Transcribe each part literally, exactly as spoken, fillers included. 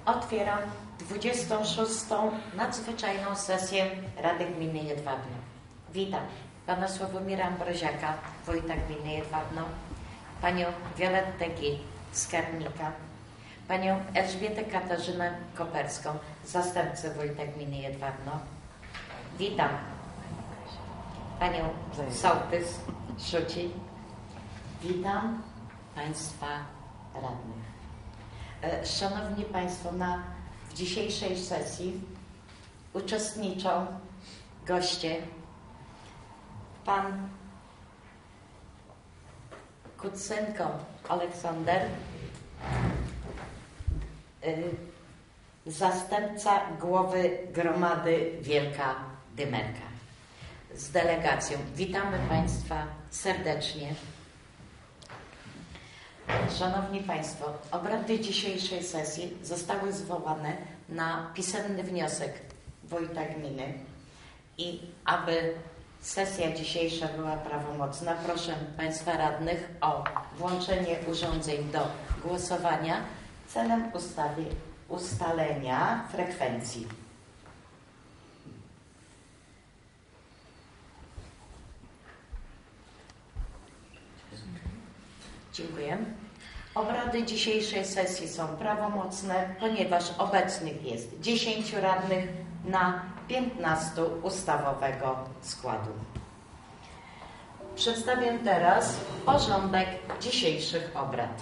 Otwieram dwudziestą szóstą nadzwyczajną sesję Rady Gminy Jedwabno. Witam pana Sławomira Ambroziaka, wójta gminy Jedwabno, panią Violettę G. skarbnika, panią Elżbietę Katarzynę Koperską, zastępcę wójta gminy Jedwabno. Witam panią sołtys Szuci. Witam państwa radnych. Szanowni państwo, na w dzisiejszej sesji uczestniczą goście: pan Kucynko Aleksander, zastępca głowy gromady Wielka Dymerka z delegacją. Witamy państwa serdecznie. Szanowni państwo, obrady dzisiejszej sesji zostały zwołane na pisemny wniosek wójta gminy i aby sesja dzisiejsza była prawomocna, proszę państwa radnych o włączenie urządzeń do głosowania celem ustawy, ustalenia frekwencji. Dziękuję. Obrady dzisiejszej sesji są prawomocne, ponieważ obecnych jest dziesięciu radnych na piętnastu ustawowego składu. Przedstawię teraz porządek dzisiejszych obrad.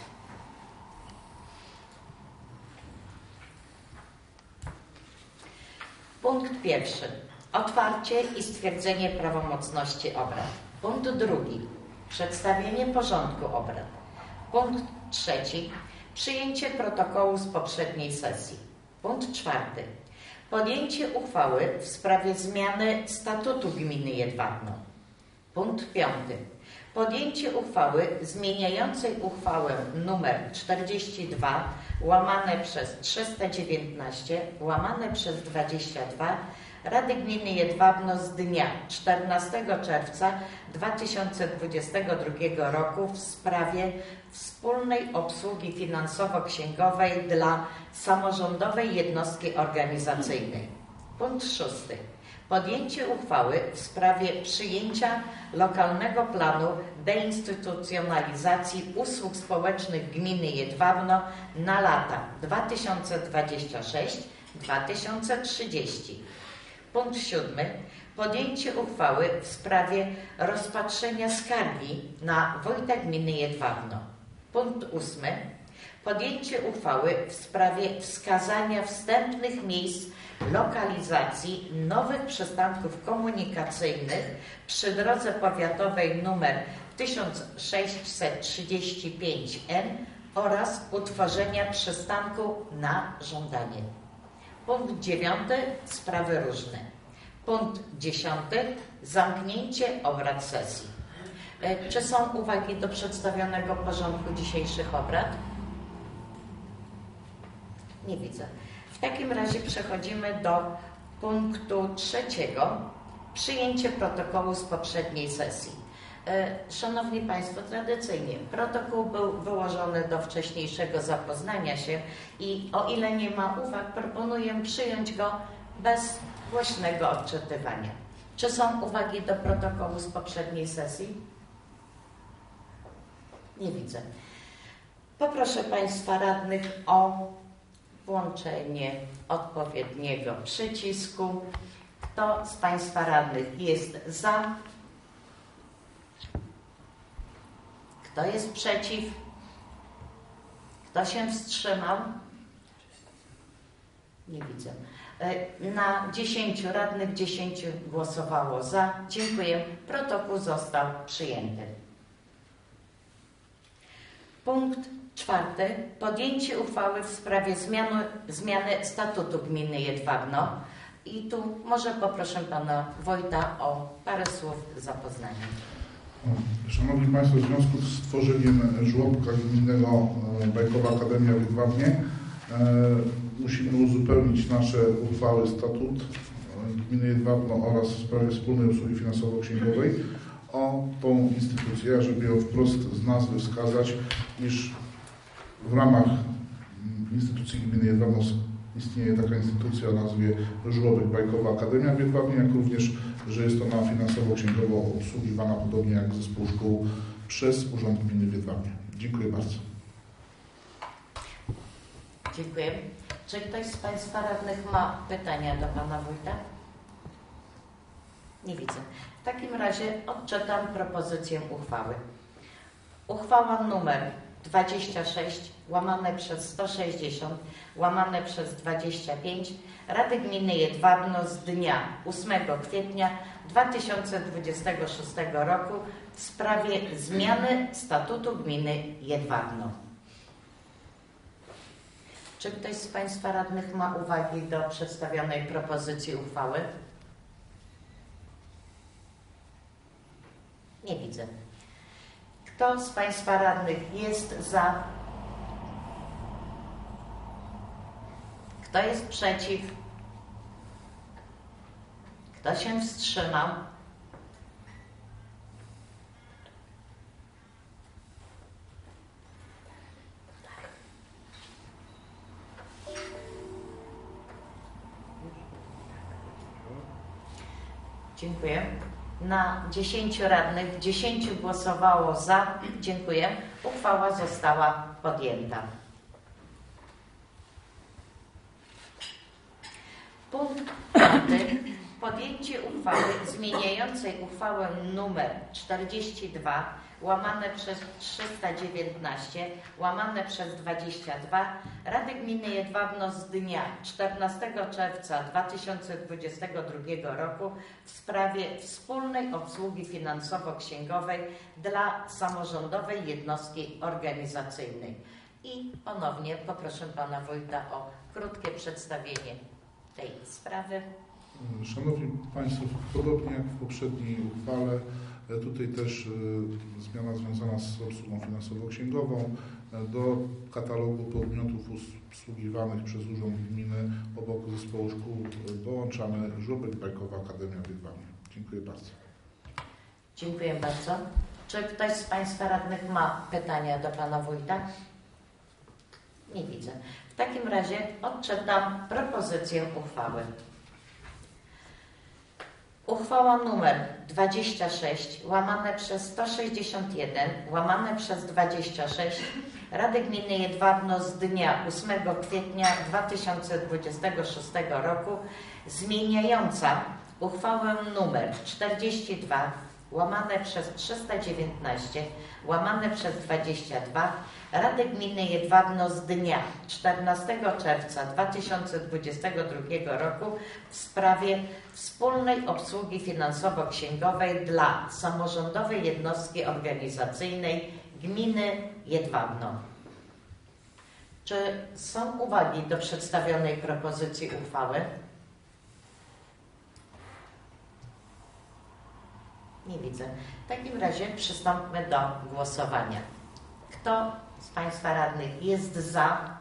Punkt pierwszy. Otwarcie i stwierdzenie prawomocności obrad. Punkt drugi. Przedstawienie porządku obrad. Punkt trzeci. Przyjęcie protokołu z poprzedniej sesji. Punkt czwarty. Podjęcie uchwały w sprawie zmiany statutu gminy Jedwabno. Punkt piąty. Podjęcie uchwały zmieniającej uchwałę nr czterdzieści dwa łamane przez trzysta dziewiętnaście łamane przez dwadzieścia dwa Rady Gminy Jedwabno z dnia czternastego czerwca dwa tysiące dwudziestego drugiego roku w sprawie wspólnej obsługi finansowo-księgowej dla samorządowej jednostki organizacyjnej. Punkt szósty. Podjęcie uchwały w sprawie przyjęcia lokalnego planu deinstytucjonalizacji usług społecznych gminy Jedwabno na lata dwa tysiące dwudziesty szósty do dwa tysiące trzydziestego. Punkt siódmy. Podjęcie uchwały w sprawie rozpatrzenia skargi na wójta gminy Jedwabno. Punkt ósmy. Podjęcie uchwały w sprawie wskazania wstępnych miejsc lokalizacji nowych przystanków komunikacyjnych przy drodze powiatowej nr tysiąc sześćset trzydzieści pięć N oraz utworzenia przystanku na żądanie. Punkt dziewiąty. Sprawy różne. Punkt dziesiąty. Zamknięcie obrad sesji. Czy są uwagi do przedstawionego porządku dzisiejszych obrad? Nie widzę. W takim razie przechodzimy do punktu trzeciego. Przyjęcie protokołu z poprzedniej sesji. Szanowni państwo, tradycyjnie protokół był wyłożony do wcześniejszego zapoznania się i o ile nie ma uwag, proponuję przyjąć go bez głośnego odczytywania. Czy są uwagi do protokołu z poprzedniej sesji? Nie widzę. Poproszę państwa radnych o włączenie odpowiedniego przycisku. Kto z państwa radnych jest za? Kto jest przeciw? Kto się wstrzymał? Nie widzę. Na dziesięciu radnych dziesięciu głosowało za. Dziękuję. Protokół został przyjęty. Punkt czwarty. Podjęcie uchwały w sprawie zmiany, zmiany statutu gminy Jedwabno. I tu może poproszę pana wójta o parę słów zapoznania. Szanowni państwo, w związku z stworzeniem żłobka gminnego Bajkowa Akademia w Jedwabnie e, musimy uzupełnić nasze uchwały statut gminy Jedwabno oraz w sprawie wspólnej usługi finansowo-księgowej o tą instytucję, żeby ją wprost z nazwy wskazać, iż w ramach instytucji gminy Jedwabno istnieje taka instytucja o nazwie Żłobek Bajkowa Akademia w Jedwabnie, jak również, że jest ona finansowo-księgowo obsługiwana podobnie jak zespół szkół przez Urząd Gminy w Jedwabnie. Dziękuję bardzo. Dziękuję. Czy ktoś z Państwa radnych ma pytania do Pana Wójta? Nie widzę. W takim razie odczytam propozycję uchwały. Uchwała numer dwadzieścia sześć łamane przez sto sześćdziesiąt łamane przez dwadzieścia pięć Rady Gminy Jedwabno z dnia ósmego kwietnia dwa tysiące dwudziestego szóstego roku w sprawie zmiany statutu gminy Jedwabno. Czy ktoś z Państwa radnych ma uwagi do przedstawionej propozycji uchwały? Nie widzę. Kto z Państwa radnych jest za? Kto jest przeciw? Kto się wstrzymał? Dziękuję. Na dziesięciu radnych, dziesięciu głosowało za. Dziękuję. Uchwała została podjęta. Punkt piąty. Podjęcie uchwały zmieniającej uchwałę nr czterdzieści dwa łamane przez trzysta dziewiętnaście łamane przez dwadzieścia dwa Rady Gminy Jedwabno z dnia czternastego czerwca dwa tysiące dwudziestego drugiego roku w sprawie wspólnej obsługi finansowo-księgowej dla samorządowej jednostki organizacyjnej. I ponownie poproszę Pana Wójta o krótkie przedstawienie tej sprawy. Szanowni Państwo, podobnie jak w poprzedniej uchwale, tutaj też y, zmiana związana z obsługą finansowo-księgową. Do katalogu podmiotów obsługiwanych przez Urząd Gminy obok zespołu szkół dołączamy Żłobek Bajkowa Akademia w Jedwabnie. Dziękuję bardzo. Dziękuję bardzo. Czy ktoś z Państwa radnych ma pytania do Pana Wójta? Nie widzę. W takim razie odczytam propozycję uchwały. Uchwała numer dwadzieścia sześć łamane przez sto sześćdziesiąt jeden łamane przez dwadzieścia sześć Rady Gminy Jedwabno z dnia ósmego kwietnia dwa tysiące dwudziestego szóstego roku zmieniająca uchwałę numer czterdzieści dwa łamane przez trzysta dziewiętnaście łamane przez dwadzieścia dwa Rady Gminy Jedwabno z dnia czternastego czerwca dwa tysiące dwudziestego drugiego roku w sprawie wspólnej obsługi finansowo-księgowej dla samorządowej jednostki organizacyjnej Gminy Jedwabno. Czy są uwagi do przedstawionej propozycji uchwały? Nie widzę. W takim razie przystąpmy do głosowania. Kto z Państwa radnych jest za?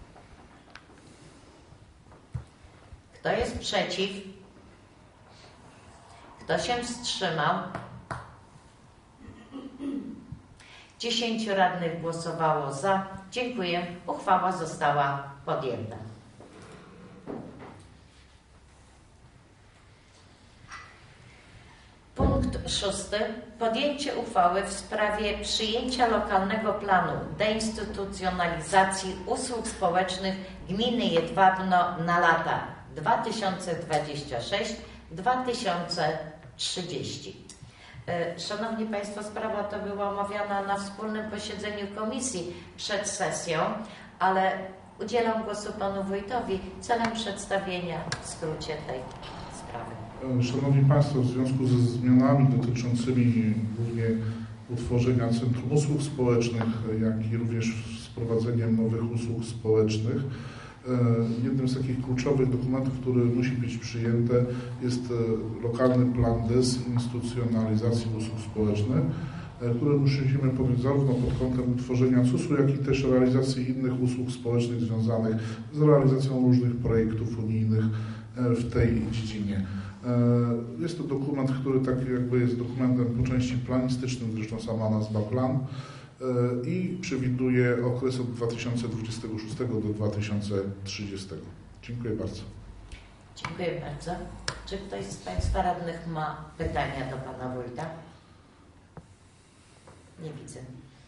Kto jest przeciw? Kto się wstrzymał? Dziesięciu radnych głosowało za. Dziękuję. Uchwała została podjęta. Punkt szósty. Podjęcie uchwały w sprawie przyjęcia lokalnego planu deinstytucjonalizacji usług społecznych gminy Jedwabno na lata dwa tysiące dwudziesty szósty do dwa tysiące trzydziestego. Szanowni Państwo, sprawa ta była omawiana na wspólnym posiedzeniu komisji przed sesją, ale udzielam głosu Panu Wójtowi celem przedstawienia w skrócie tej sprawy. Szanowni Państwo, w związku ze zmianami dotyczącymi głównie utworzenia Centrum Usług Społecznych, jak i również z wprowadzeniem nowych usług społecznych, jednym z takich kluczowych dokumentów, który musi być przyjęty, jest lokalny plan dezinstytucjonalizacji usług społecznych, który musimy podjąć zarówno pod kątem utworzenia C U S-u, jak i też realizacji innych usług społecznych związanych z realizacją różnych projektów unijnych w tej dziedzinie. Jest to dokument, który tak jakby jest dokumentem po części planistycznym, zresztą sama nazwa plan, i przewiduje okres od dwa tysiące dwudziestego szóstego do dwa tysiące trzydziestego. Dziękuję bardzo. Dziękuję bardzo. Czy ktoś z Państwa radnych ma pytania do Pana Wójta? Nie widzę.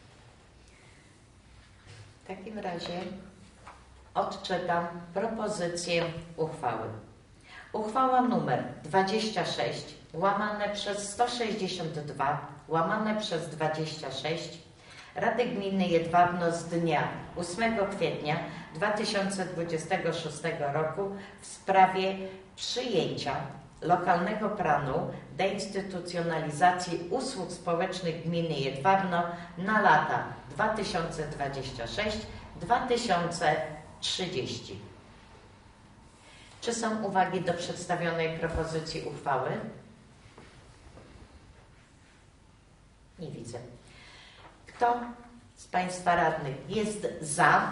W takim razie odczytam propozycję uchwały. Uchwała numer dwadzieścia sześć łamane przez sto sześćdziesiąt dwa łamane przez dwadzieścia sześć Rady Gminy Jedwabno z dnia ósmego kwietnia dwa tysiące dwudziestego szóstego roku w sprawie przyjęcia lokalnego planu deinstytucjonalizacji usług społecznych gminy Jedwabno na lata dwa tysiące dwudziesty szósty do dwa tysiące trzydziestego. Czy są uwagi do przedstawionej propozycji uchwały? Nie widzę. Kto z Państwa radnych jest za?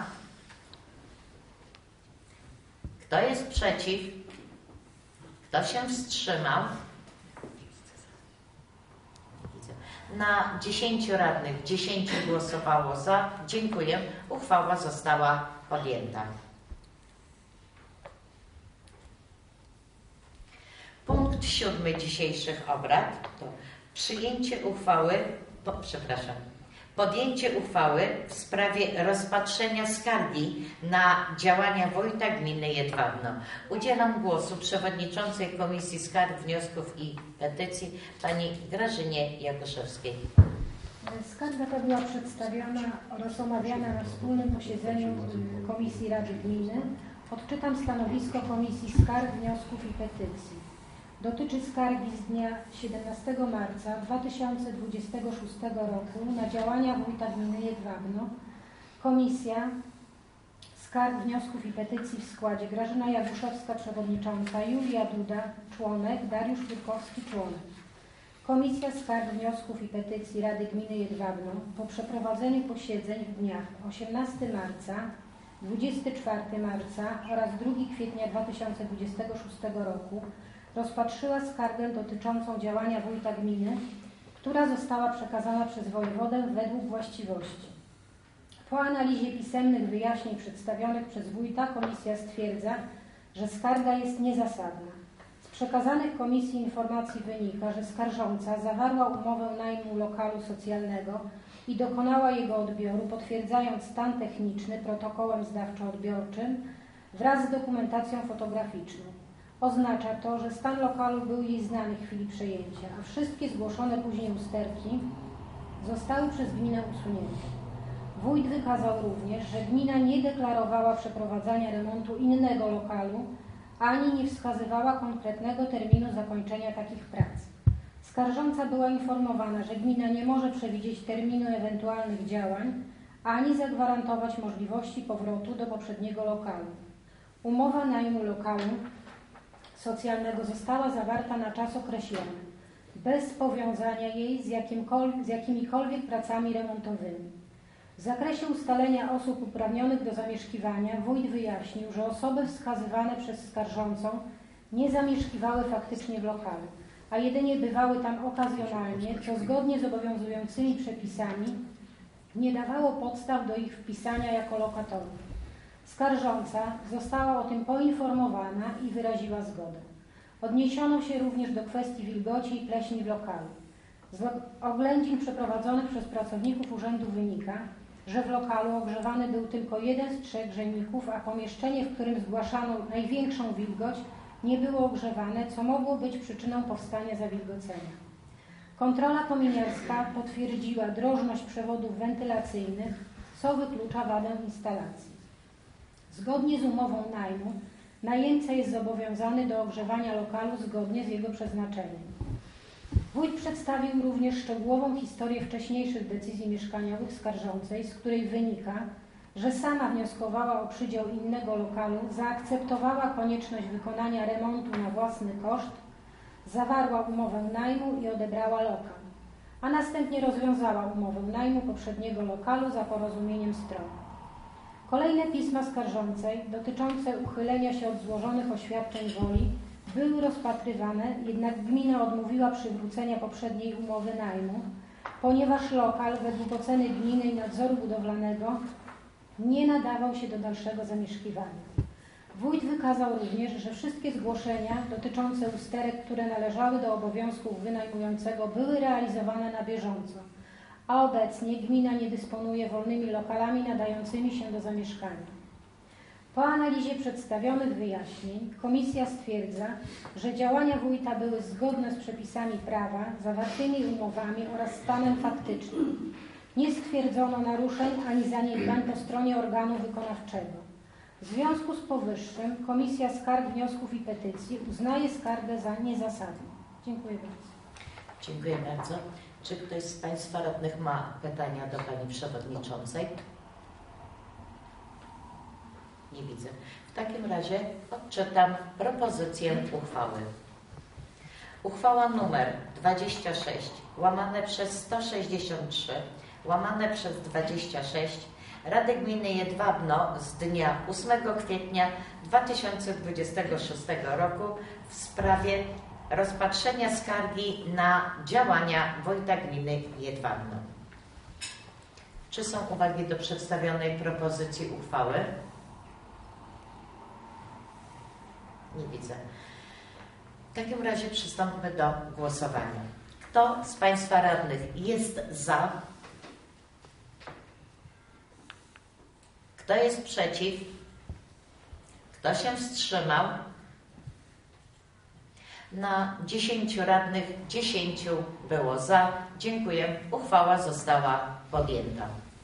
Kto jest przeciw? Kto się wstrzymał? Na dziesięciu radnych dziesięciu głosowało za. Dziękuję. Uchwała została podjęta. Punkt siódmy dzisiejszych obrad to przyjęcie uchwały, po, przepraszam, podjęcie uchwały w sprawie rozpatrzenia skargi na działania wójta gminy Jedwabno. Udzielam głosu przewodniczącej Komisji Skarg, Wniosków i Petycji pani Grażynie Jakuszewskiej. Skarga ta była przedstawiona oraz omawiana na wspólnym posiedzeniu Komisji Rady Gminy. Odczytam stanowisko Komisji Skarg, Wniosków i Petycji. Dotyczy skargi z dnia siedemnastego marca dwa tysiące dwudziestego szóstego roku na działania wójta gminy Jedwabno. Komisja Skarg, Wniosków i Petycji w składzie Grażyna Jakuszewska, przewodnicząca, Julia Duda, członek, Dariusz Turkowski, członek. Komisja Skarg, Wniosków i Petycji Rady Gminy Jedwabno po przeprowadzeniu posiedzeń w dniach osiemnastego marca, dwudziestego czwartego marca oraz drugiego kwietnia dwa tysiące dwudziestego szóstego roku rozpatrzyła skargę dotyczącą działania wójta gminy, która została przekazana przez wojewodę według właściwości. Po analizie pisemnych wyjaśnień przedstawionych przez wójta komisja stwierdza, że skarga jest niezasadna. Z przekazanych komisji informacji wynika, że skarżąca zawarła umowę najmu lokalu socjalnego i dokonała jego odbioru, potwierdzając stan techniczny protokołem zdawczo-odbiorczym wraz z dokumentacją fotograficzną. Oznacza to, że stan lokalu był jej znany w chwili przejęcia, a wszystkie zgłoszone później usterki zostały przez gminę usunięte. Wójt wykazał również, że gmina nie deklarowała przeprowadzania remontu innego lokalu, ani nie wskazywała konkretnego terminu zakończenia takich prac. Skarżąca była informowana, że gmina nie może przewidzieć terminu ewentualnych działań, ani zagwarantować możliwości powrotu do poprzedniego lokalu. Umowa najmu lokalu socjalnego została zawarta na czas określony, bez powiązania jej z, z jakimikolwiek pracami remontowymi. W zakresie ustalenia osób uprawnionych do zamieszkiwania wójt wyjaśnił, że osoby wskazywane przez skarżącą nie zamieszkiwały faktycznie w lokalu, a jedynie bywały tam okazjonalnie, co zgodnie z obowiązującymi przepisami nie dawało podstaw do ich wpisania jako lokatorów. Skarżąca została o tym poinformowana i wyraziła zgodę. Odniesiono się również do kwestii wilgoci i pleśni w lokalu. Z oględzin przeprowadzonych przez pracowników urzędu wynika, że w lokalu ogrzewany był tylko jeden z trzech grzejników, a pomieszczenie, w którym zgłaszano największą wilgoć, nie było ogrzewane, co mogło być przyczyną powstania zawilgocenia. Kontrola kominiarska potwierdziła drożność przewodów wentylacyjnych, co wyklucza wadę instalacji. Zgodnie z umową najmu, najemca jest zobowiązany do ogrzewania lokalu zgodnie z jego przeznaczeniem. Wójt przedstawił również szczegółową historię wcześniejszych decyzji mieszkaniowych skarżącej, z której wynika, że sama wnioskowała o przydział innego lokalu, zaakceptowała konieczność wykonania remontu na własny koszt, zawarła umowę najmu i odebrała lokal, a następnie rozwiązała umowę najmu poprzedniego lokalu za porozumieniem stron. Kolejne pisma skarżącej dotyczące uchylenia się od złożonych oświadczeń woli były rozpatrywane, jednak gmina odmówiła przywrócenia poprzedniej umowy najmu, ponieważ lokal według oceny gminy i nadzoru budowlanego nie nadawał się do dalszego zamieszkiwania. Wójt wykazał również, że wszystkie zgłoszenia dotyczące usterek, które należały do obowiązków wynajmującego, były realizowane na bieżąco, a obecnie gmina nie dysponuje wolnymi lokalami nadającymi się do zamieszkania. Po analizie przedstawionych wyjaśnień komisja stwierdza, że działania wójta były zgodne z przepisami prawa, zawartymi umowami oraz stanem faktycznym. Nie stwierdzono naruszeń ani zaniedbań po stronie organu wykonawczego. W związku z powyższym Komisja Skarg, Wniosków i Petycji uznaje skargę za niezasadną. Dziękuję bardzo. Dziękuję bardzo. Czy ktoś z Państwa radnych ma pytania do Pani Przewodniczącej? Nie widzę. W takim razie odczytam propozycję uchwały. Uchwała numer dwadzieścia sześć łamane przez sto sześćdziesiąt trzy łamane przez dwadzieścia sześć Rady Gminy Jedwabno z dnia ósmego kwietnia dwa tysiące dwudziestego szóstego roku w sprawie rozpatrzenia skargi na działania wójta gminy Jedwabno. Czy są uwagi do przedstawionej propozycji uchwały? Nie widzę. W takim razie przystąpmy do głosowania. Kto z Państwa radnych jest za? Kto jest przeciw? Kto się wstrzymał? Na dziesięciu radnych dziesięciu było za. Dziękuję. Uchwała została podjęta.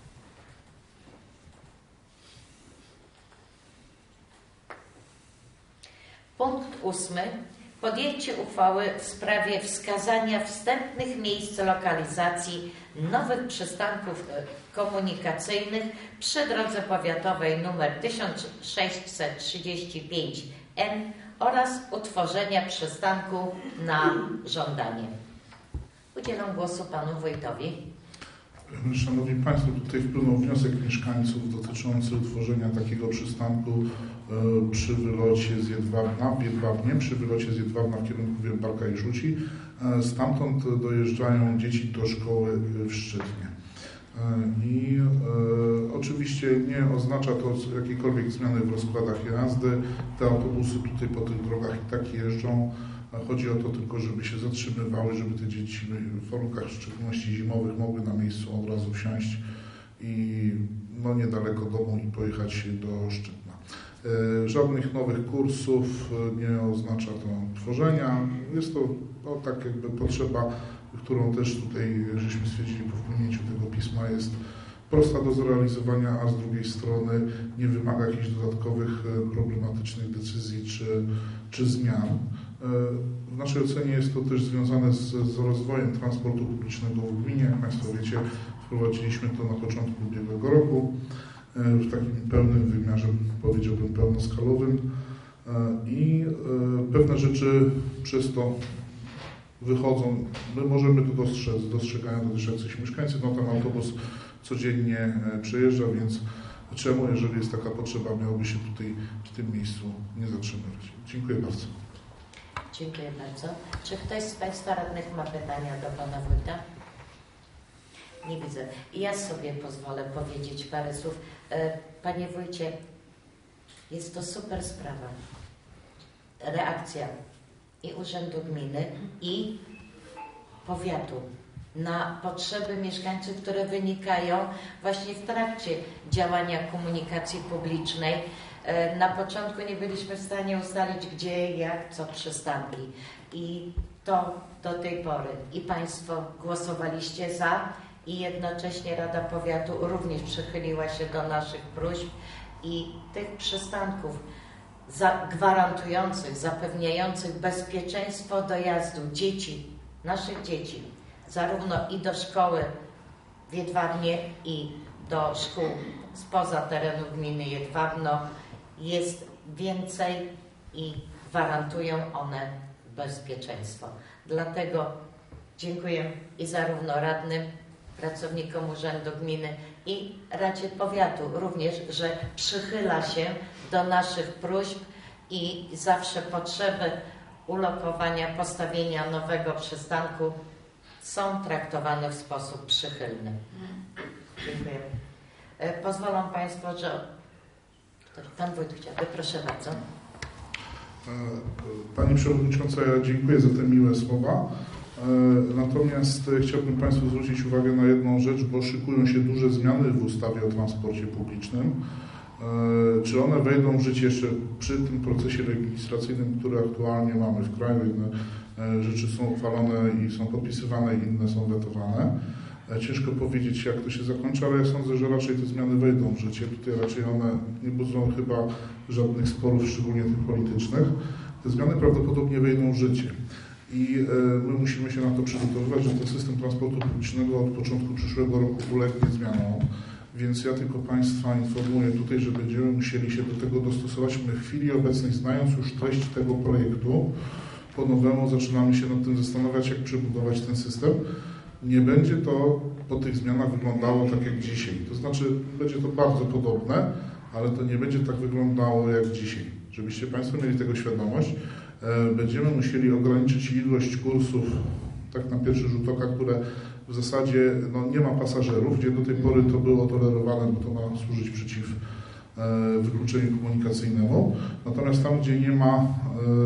Punkt ósmy. Podjęcie uchwały w sprawie wskazania wstępnych miejsc lokalizacji nowych przystanków komunikacyjnych przy drodze powiatowej nr tysiąc sześćset trzydzieści pięć N oraz utworzenia przystanku na żądanie. Udzielam głosu Panu Wójtowi. Szanowni Państwo, tutaj wpłynął wniosek mieszkańców dotyczący utworzenia takiego przystanku e, przy wylocie z Jedwabna, w Jedwabnie, przy wylocie z Jedwabna w kierunku Wielbarka i Żuci. E, stamtąd dojeżdżają dzieci do szkoły w Szczytnie. E, I e, oczywiście nie oznacza to jakiejkolwiek zmiany w rozkładach jazdy. Te autobusy tutaj po tych drogach i tak jeżdżą. Chodzi o to tylko, żeby się zatrzymywały, żeby te dzieci w warunkach, w szczególności zimowych, mogły na miejscu od razu wsiąść i no, niedaleko domu i pojechać do Szczytna. E, żadnych nowych kursów nie oznacza to tworzenia. Jest to no, tak jakby potrzeba, którą też tutaj, żeśmy stwierdzili po wpłynięciu tego pisma, jest prosta do zrealizowania, a z drugiej strony nie wymaga jakichś dodatkowych problematycznych decyzji czy, czy zmian. W naszej ocenie jest to też związane z, z rozwojem transportu publicznego w gminie. Jak Państwo wiecie, wprowadziliśmy to na początku ubiegłego roku w takim pełnym wymiarze, powiedziałbym pełnoskalowym i pewne rzeczy przez to wychodzą. My możemy to dostrzec, dostrzegają to też jacyś mieszkańcy. No ten autobus codziennie przejeżdża, więc czemu, jeżeli jest taka potrzeba, miałoby się tutaj w tym miejscu nie zatrzymywać. Dziękuję bardzo. Dziękuję bardzo. Czy ktoś z Państwa radnych ma pytania do Pana Wójta? Nie widzę. I ja sobie pozwolę powiedzieć parę słów. Panie Wójcie, jest to super sprawa. Reakcja i Urzędu Gminy, i powiatu na potrzeby mieszkańców, które wynikają właśnie w trakcie działania komunikacji publicznej. Na początku nie byliśmy w stanie ustalić, gdzie, jak, co przystanki. I to do tej pory i Państwo głosowaliście za, i jednocześnie Rada Powiatu również przychyliła się do naszych próśb i tych przystanków za, gwarantujących, zapewniających bezpieczeństwo dojazdu dzieci, naszych dzieci, zarówno i do szkoły w Jedwabnie, i do szkół spoza terenu gminy Jedwabno jest więcej i gwarantują one bezpieczeństwo. Dlatego dziękuję i zarówno radnym, pracownikom Urzędu Gminy, i Radzie Powiatu również, że przychyla się do naszych próśb i zawsze potrzeby ulokowania, postawienia nowego przystanku są traktowane w sposób przychylny. Dziękuję. Pozwolą Państwo, że To Pan Wójt chciałby, proszę bardzo. Pani Przewodnicząca, ja dziękuję za te miłe słowa. Natomiast chciałbym Państwu zwrócić uwagę na jedną rzecz, bo szykują się duże zmiany w ustawie o transporcie publicznym. Czy one wejdą w życie jeszcze przy tym procesie legislacyjnym, który aktualnie mamy w kraju? Jedne rzeczy są uchwalone i są podpisywane, inne są wetowane. Ciężko powiedzieć, jak to się zakończy, ale ja sądzę, że raczej te zmiany wejdą w życie. Tutaj raczej one nie budzą chyba żadnych sporów, szczególnie tych politycznych. Te zmiany prawdopodobnie wejdą w życie. I my musimy się na to przygotowywać, że ten system transportu publicznego od początku przyszłego roku ulegnie zmianom. Więc ja tylko Państwa informuję tutaj, że będziemy musieli się do tego dostosować. My w chwili obecnej, znając już treść tego projektu, po nowemu zaczynamy się nad tym zastanawiać, jak przebudować ten system. Nie będzie to po tych zmianach wyglądało tak jak dzisiaj. To znaczy, będzie to bardzo podobne, ale to nie będzie tak wyglądało jak dzisiaj. Żebyście Państwo mieli tego świadomość, będziemy musieli ograniczyć ilość kursów, tak na pierwszy rzut oka, które w zasadzie no, nie ma pasażerów, gdzie do tej pory to było tolerowane, bo to ma służyć przeciw e, wykluczeniu komunikacyjnemu. Natomiast tam, gdzie nie ma e,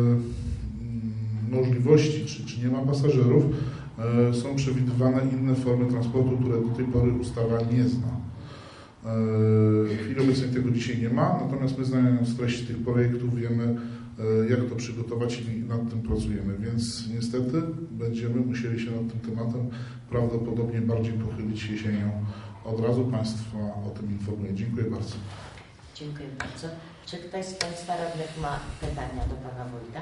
możliwości, czy, czy nie ma pasażerów, e, są przewidywane inne formy transportu, które do tej pory ustawa nie zna. E, w chwili obecnej tego dzisiaj nie ma, natomiast my, znając treść tych projektów, wiemy, jak to przygotować i nad tym pracujemy, więc niestety będziemy musieli się nad tym tematem prawdopodobnie bardziej pochylić jesienią. Od razu Państwa o tym informuję. Dziękuję bardzo. Dziękuję bardzo. Czy ktoś z Państwa radnych ma pytania do Pana Wójta?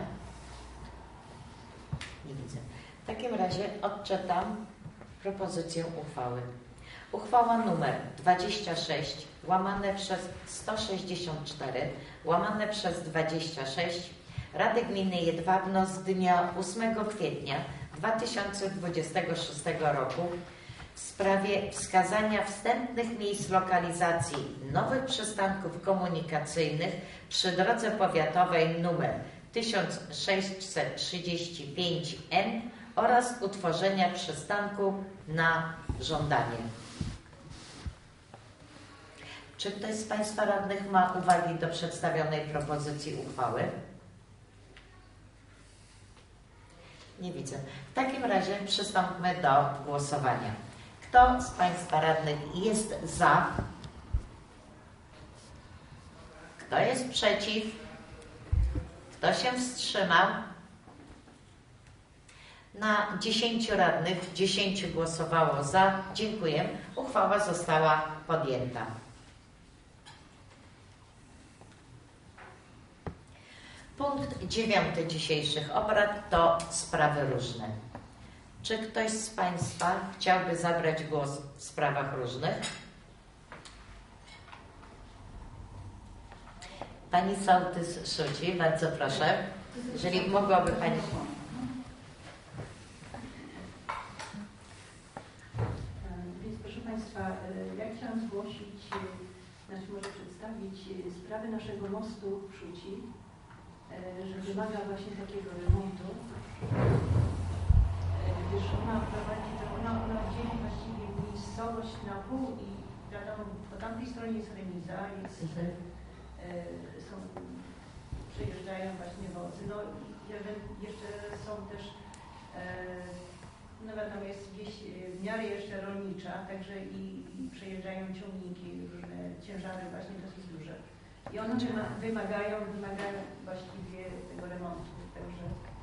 Nie widzę. W takim razie odczytam propozycję uchwały. Uchwała numer dwadzieścia sześć łamane przez sto sześćdziesiąt cztery łamane przez dwadzieścia sześć Rady Gminy Jedwabno z dnia ósmego kwietnia dwa tysiące dwudziestego szóstego roku w sprawie wskazania wstępnych miejsc lokalizacji nowych przystanków komunikacyjnych przy drodze powiatowej nr tysiąc sześćset trzydzieści pięć N oraz utworzenia przystanku na żądanie. Czy ktoś z Państwa radnych ma uwagi do przedstawionej propozycji uchwały? Nie widzę. W takim razie przystąpmy do głosowania. Kto z Państwa radnych jest za? Kto jest przeciw? Kto się wstrzymał? Na dziesięciu radnych, dziesięciu głosowało za. Dziękuję. Uchwała została podjęta. Punkt dziewiąty dzisiejszych obrad to sprawy różne. Czy ktoś z Państwa chciałby zabrać głos w sprawach różnych? Pani sołtys Szuci, bardzo proszę. Jeżeli mogłaby Pani... Więc proszę Państwa, ja chciałam zgłosić, znaczy może przedstawić sprawę naszego mostu w Szuci, że wymaga właśnie takiego remontu, gdyż ona prowadzi, ona, ona dzieli właściwie miejscowość na pół i wiadomo, po tamtej stronie jest remiza, jest, mhm. e, są, przejeżdżają właśnie wozy, no i jeszcze są też, e, no wiadomo, jest wieś w miarę jeszcze rolnicza, także i, i przejeżdżają ciągniki, różne ciężary właśnie dosyć duże. I one wymagają, wymagają właściwie tego remontu, także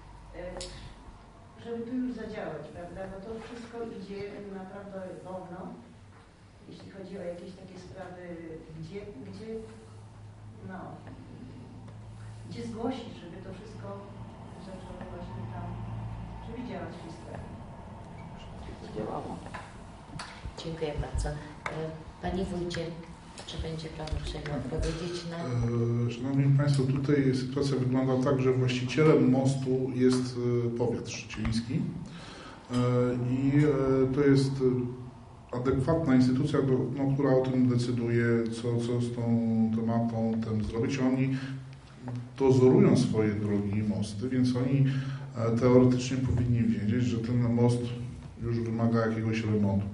żeby tu już zadziałać, prawda, bo to wszystko idzie naprawdę wolno, jeśli chodzi o jakieś takie sprawy, gdzie, gdzie, no, gdzie zgłosić, żeby to wszystko zaczęło właśnie tam, żeby działać w tej sprawie. Działało. Dziękuję bardzo. Panie Wójcie, czy będzie Pan uprzejmy odpowiedzieć na... Szanowni Państwo, tutaj sytuacja wygląda tak, że właścicielem mostu jest powiat szczyciński i to jest adekwatna instytucja, no, która o tym decyduje, co, co z tą tematem zrobić. Oni dozorują swoje drogi i mosty, więc oni teoretycznie powinni wiedzieć, że ten most już wymaga jakiegoś remontu.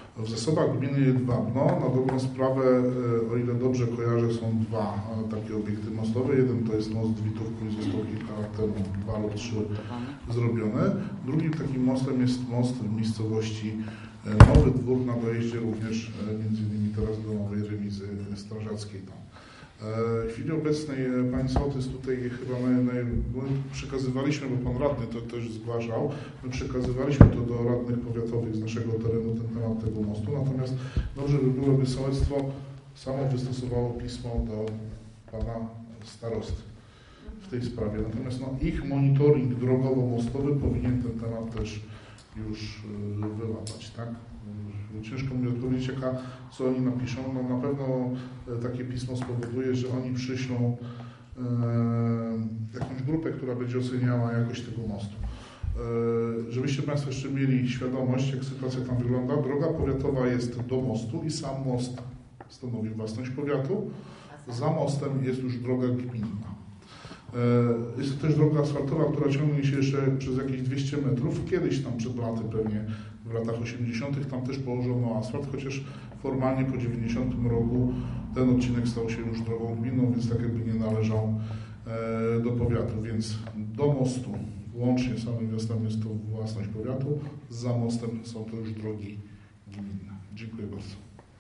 W zasobach gminy Jedwabno na dobrą sprawę, o ile dobrze kojarzę, są dwa takie obiekty mostowe. Jeden to jest most Witów, który został kilka lat temu, dwa lub trzy zrobiony. Drugim takim mostem jest most w miejscowości Nowy Dwór na dojeździe również między innymi teraz do nowej remizy strażackiej tam. W chwili obecnej Pani Sołtys tutaj chyba naj, naj, przekazywaliśmy, bo Pan Radny to też zgłaszał, my przekazywaliśmy to do radnych powiatowych z naszego terenu, ten temat tego mostu, natomiast dobrze by było, by sołectwo samo wystosowało pismo do Pana Starosty w tej sprawie. Natomiast no, ich monitoring drogowo-mostowy powinien ten temat też już wyłapać, tak? Ciężko mi odpowiedzieć, jaka, co oni napiszą. No na pewno takie pismo spowoduje, że oni przyślą e, jakąś grupę, która będzie oceniała jakość tego mostu. E, żebyście Państwo jeszcze mieli świadomość, jak sytuacja tam wygląda. Droga powiatowa jest do mostu i sam most stanowi własność powiatu. Za mostem jest już droga gminna. E, jest to też droga asfaltowa, która ciągnie się jeszcze przez jakieś dwieście metrów. Kiedyś tam przed laty pewnie w latach osiemdziesiątych tam też położono asfalt, chociaż formalnie po dziewięćdziesiątym roku ten odcinek stał się już drogą gminną, więc tak jakby nie należał e, do powiatu, więc do mostu łącznie z samym miastem jest to własność powiatu, za mostem są to już drogi gminne. Dziękuję bardzo.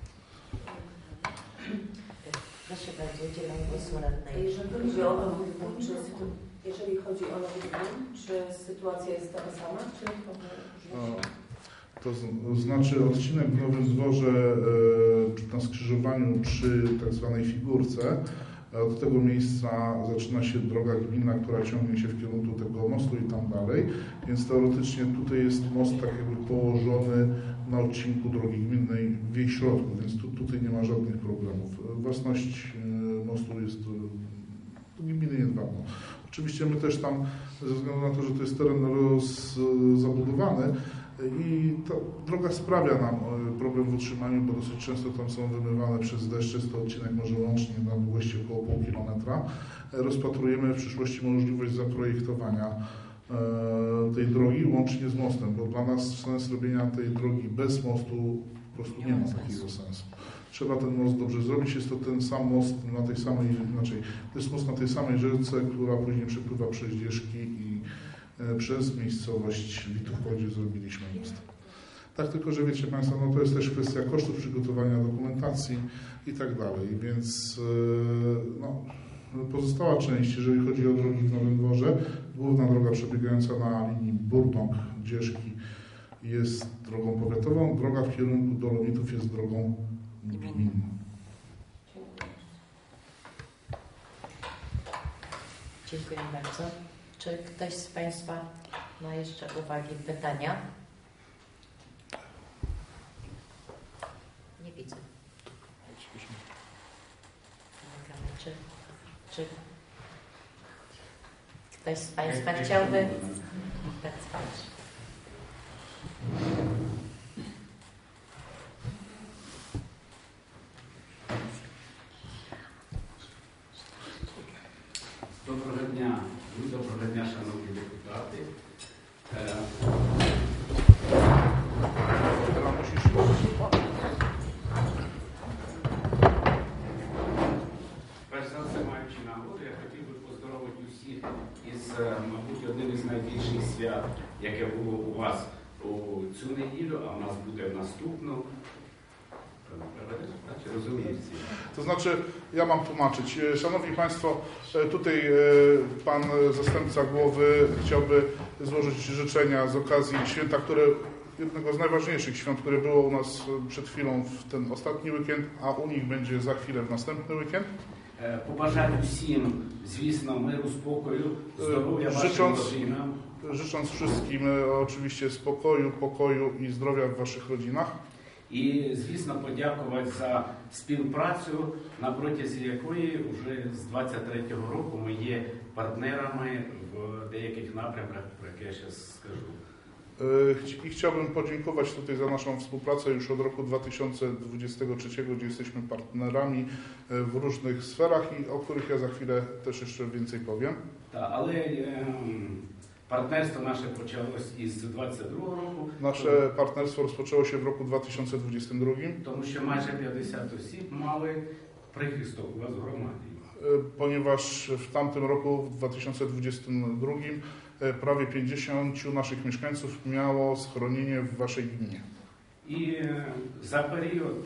Proszę bardzo, udzielam głosu radnej. Jeżeli chodzi o Nowy Dwór, czy, jeżeli chodzi o Nowy Dwór, czy sytuacja jest taka sama, czy to To znaczy odcinek w Nowym Dworze e, na skrzyżowaniu przy tak zwanej figurce. Od tego miejsca zaczyna się droga gminna, która ciągnie się w kierunku tego mostu i tam dalej. Więc teoretycznie tutaj jest most tak jakby położony na odcinku drogi gminnej w jej środku, więc tu, tutaj nie ma żadnych problemów. Własność e, mostu jest e, gminy Jedwabno. Oczywiście my też tam, ze względu na to, że to jest teren roz, zabudowany, i ta droga sprawia nam problem w utrzymaniu, bo dosyć często tam są wymywane przez deszcze, jest to odcinek może łącznie na długości około pół kilometra. Rozpatrujemy w przyszłości możliwość zaprojektowania tej drogi łącznie z mostem, bo dla nas sens robienia tej drogi bez mostu po prostu nie ma takiego sensu. Trzeba ten most dobrze zrobić. Jest to ten sam most na tej samej, inaczej, to jest most na tej samej rzece, która później przepływa przez Ścieżki i przez miejscowość Witów, gdzie zrobiliśmy most. Tak, tylko że wiecie Państwo, no to jest też kwestia kosztów przygotowania dokumentacji i tak dalej, więc no, pozostała część, jeżeli chodzi o drogi w Nowym Dworze, główna droga przebiegająca na linii Burdąg-Ścieżki jest drogą powiatową, droga w kierunku Dolomitów jest drogą gminną. Dziękuję bardzo. Czy ktoś z Państwa ma jeszcze uwagi, pytania? Nie widzę. Czy, czy ktoś z Państwa chciałby? Tak, spać. Доброго дня, доброго дня, шановні депутати. Перш за все, маючи нагоду, я хотів би поздоровити усіх із, мабуть, одним із найбільших свят, яке було у вас у цю неділю, а в нас буде в наступну. Rozumieście. To znaczy, ja mam tłumaczyć. Szanowni Państwo, tutaj Pan Zastępca Głowy chciałby złożyć życzenia z okazji święta, które, jednego z najważniejszych świąt, które było u nas przed chwilą w ten ostatni weekend, a u nich będzie za chwilę w następny weekend. Побажати всім, звісно, миру, спокою, здоров'я вашим родинам. Życząc wszystkim oczywiście spokoju, pokoju i zdrowia w Waszych rodzinach. І, звісно, подякувати за співпрацю, на протязі якої вже з двадцять третього року ми є партнерами w деяких напрямках, про які я зараз скажу. I chciałbym podziękować tutaj za naszą współpracę już od roku dwa tysiące dwudziestego trzeciego, gdzie jesteśmy partnerami w różnych sferach i o których ja za chwilę też jeszcze więcej powiem. Tak, ale Partnerstwo nasze почалось із двадцять другого року. Nasze partnerstwo rozpoczęło się w roku dwa tysiące dwudziestym drugim, Тому що майже п'ятдесят осіб мали прихисток у вас в громаді. ponieważ w tamtym roku, w dwa tysiące dwudziestym drugim, prawie pięćdziesięciu naszych mieszkańców miało schronienie w waszej gminie. І за період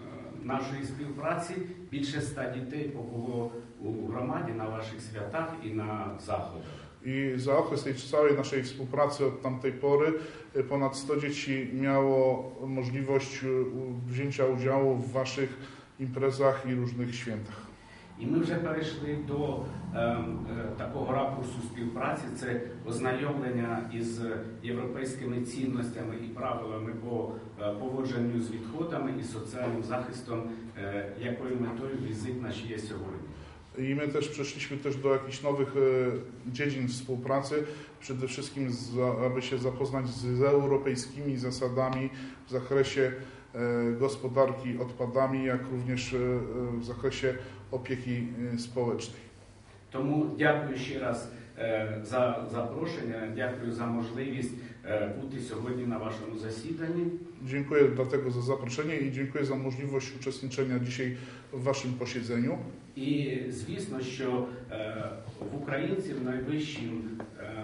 нашої співпраці більше ста дітей побуло у громаді на ваших святах і на заходах. I za okres tej całej naszej współpracy od tamtej pory ponad sto dzieci miało możliwość wzięcia udziału w waszych imprezach i różnych świętach. І ми вже перейшли до е, е, такого ракурсу співпраці, це ознайомлення із європейськими цінностями і правилами по е, поводженню з відходами і соціальним захистом, е, якою метою візит наш є сьогодні. I my też przeszliśmy też do jakichś nowych e, dziedzin współpracy, przede wszystkim za, aby się zapoznać z, z europejskimi zasadami w zakresie e, gospodarki odpadami, jak również e, w zakresie opieki e, społecznej. Тому дякую ще раз е, за запрошення, дякую за можливість е, бути сьогодні на вашому засіданні. Dziękuję dlatego za zaproszenie i dziękuję za możliwość uczestniczenia dzisiaj w waszym posiedzeniu. І звісно, що е, в українців найвищим е,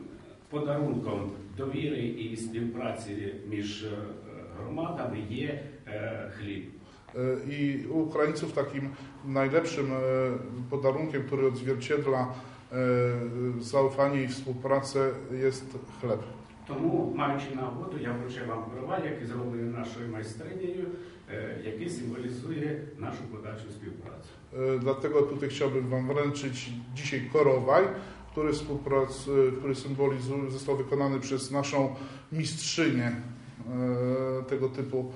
подарунком довіри і співпраці між е, громадами є е, хліб. E, I u Ukraińców takim najlepszym e, podarunkiem, który odzwierciedla e, zaufanie i współpracę, jest chleb. Тому, маючи нагоду, я вручаю вам коровай, який зроблений нашою майстринею, е, який символізує нашу подальшу співпрацю. E, Dlatego tutaj chciałbym wam wręczyć dzisiaj korowaj, który, współprac, który symbolizuje, został wykonany przez naszą mistrzynię e, tego typu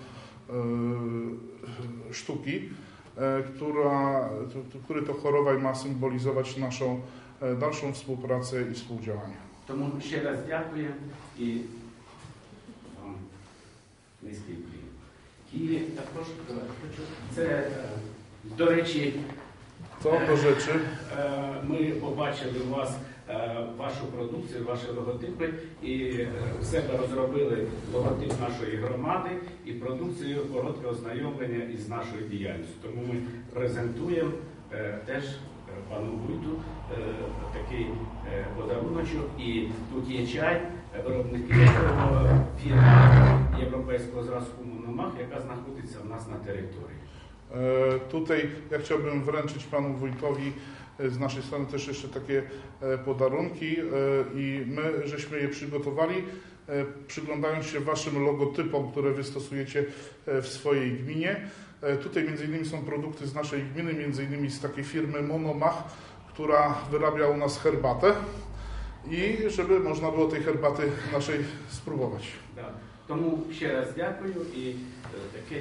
e, sztuki, e, która, to, który to chorowaj ma symbolizować naszą e, dalszą współpracę i współdziałanie. Тому ще раз дякую і вам низький плін. І також е, хочу, це, е, до речі, To do rzeczy. е, ми побачили у вас е, вашу продукцію, ваші логотипи, і е, в себе розробили логотип нашої громади і продукцію коротке ознайомлення із нашою діяльністю. Тому ми презентуємо е, теж е, пану Вуйту е, такий е, подаруночок. І тут є чай, е, виробники якого фірма європейського зразку Мономах, яка знаходиться в нас на території. E, Tutaj ja chciałbym wręczyć panu wójtowi e, z naszej strony też jeszcze takie e, podarunki e, i my żeśmy je przygotowali, e, przyglądając się waszym logotypom, które wy stosujecie e, w swojej gminie. E, Tutaj między innymi są produkty z naszej gminy, między innymi z takiej firmy Monomach, która wyrabia u nas herbatę i żeby można było tej herbaty naszej spróbować. Да. Тому ще раз дякую і е, таке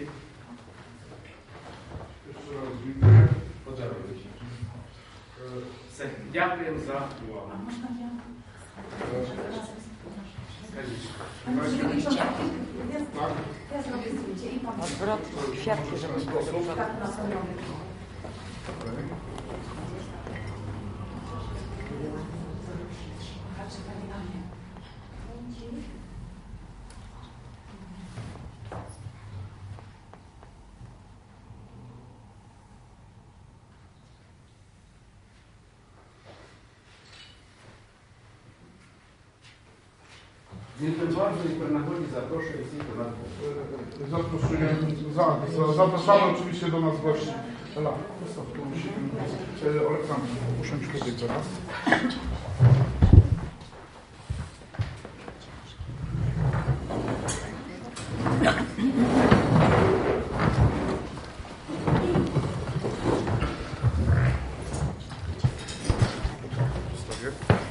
подарунок. Все, дякуємо за увагу. A można ja? Скажіть. Pani przewodnicząca, ja, ja zrobię zdjęcie i pan... Odwrotnie, kwiatki, żeby było Tak, na stronę. Patrzy pani na mnie. Dziękuję bardzo i при нагоді запрошую всіх до нас. Zaprosimy, za, za, zapraszamy oczywiście do nas gości. Ela, postaw tu musimy. Aleksandr, usiądź tutaj teraz. Postawię.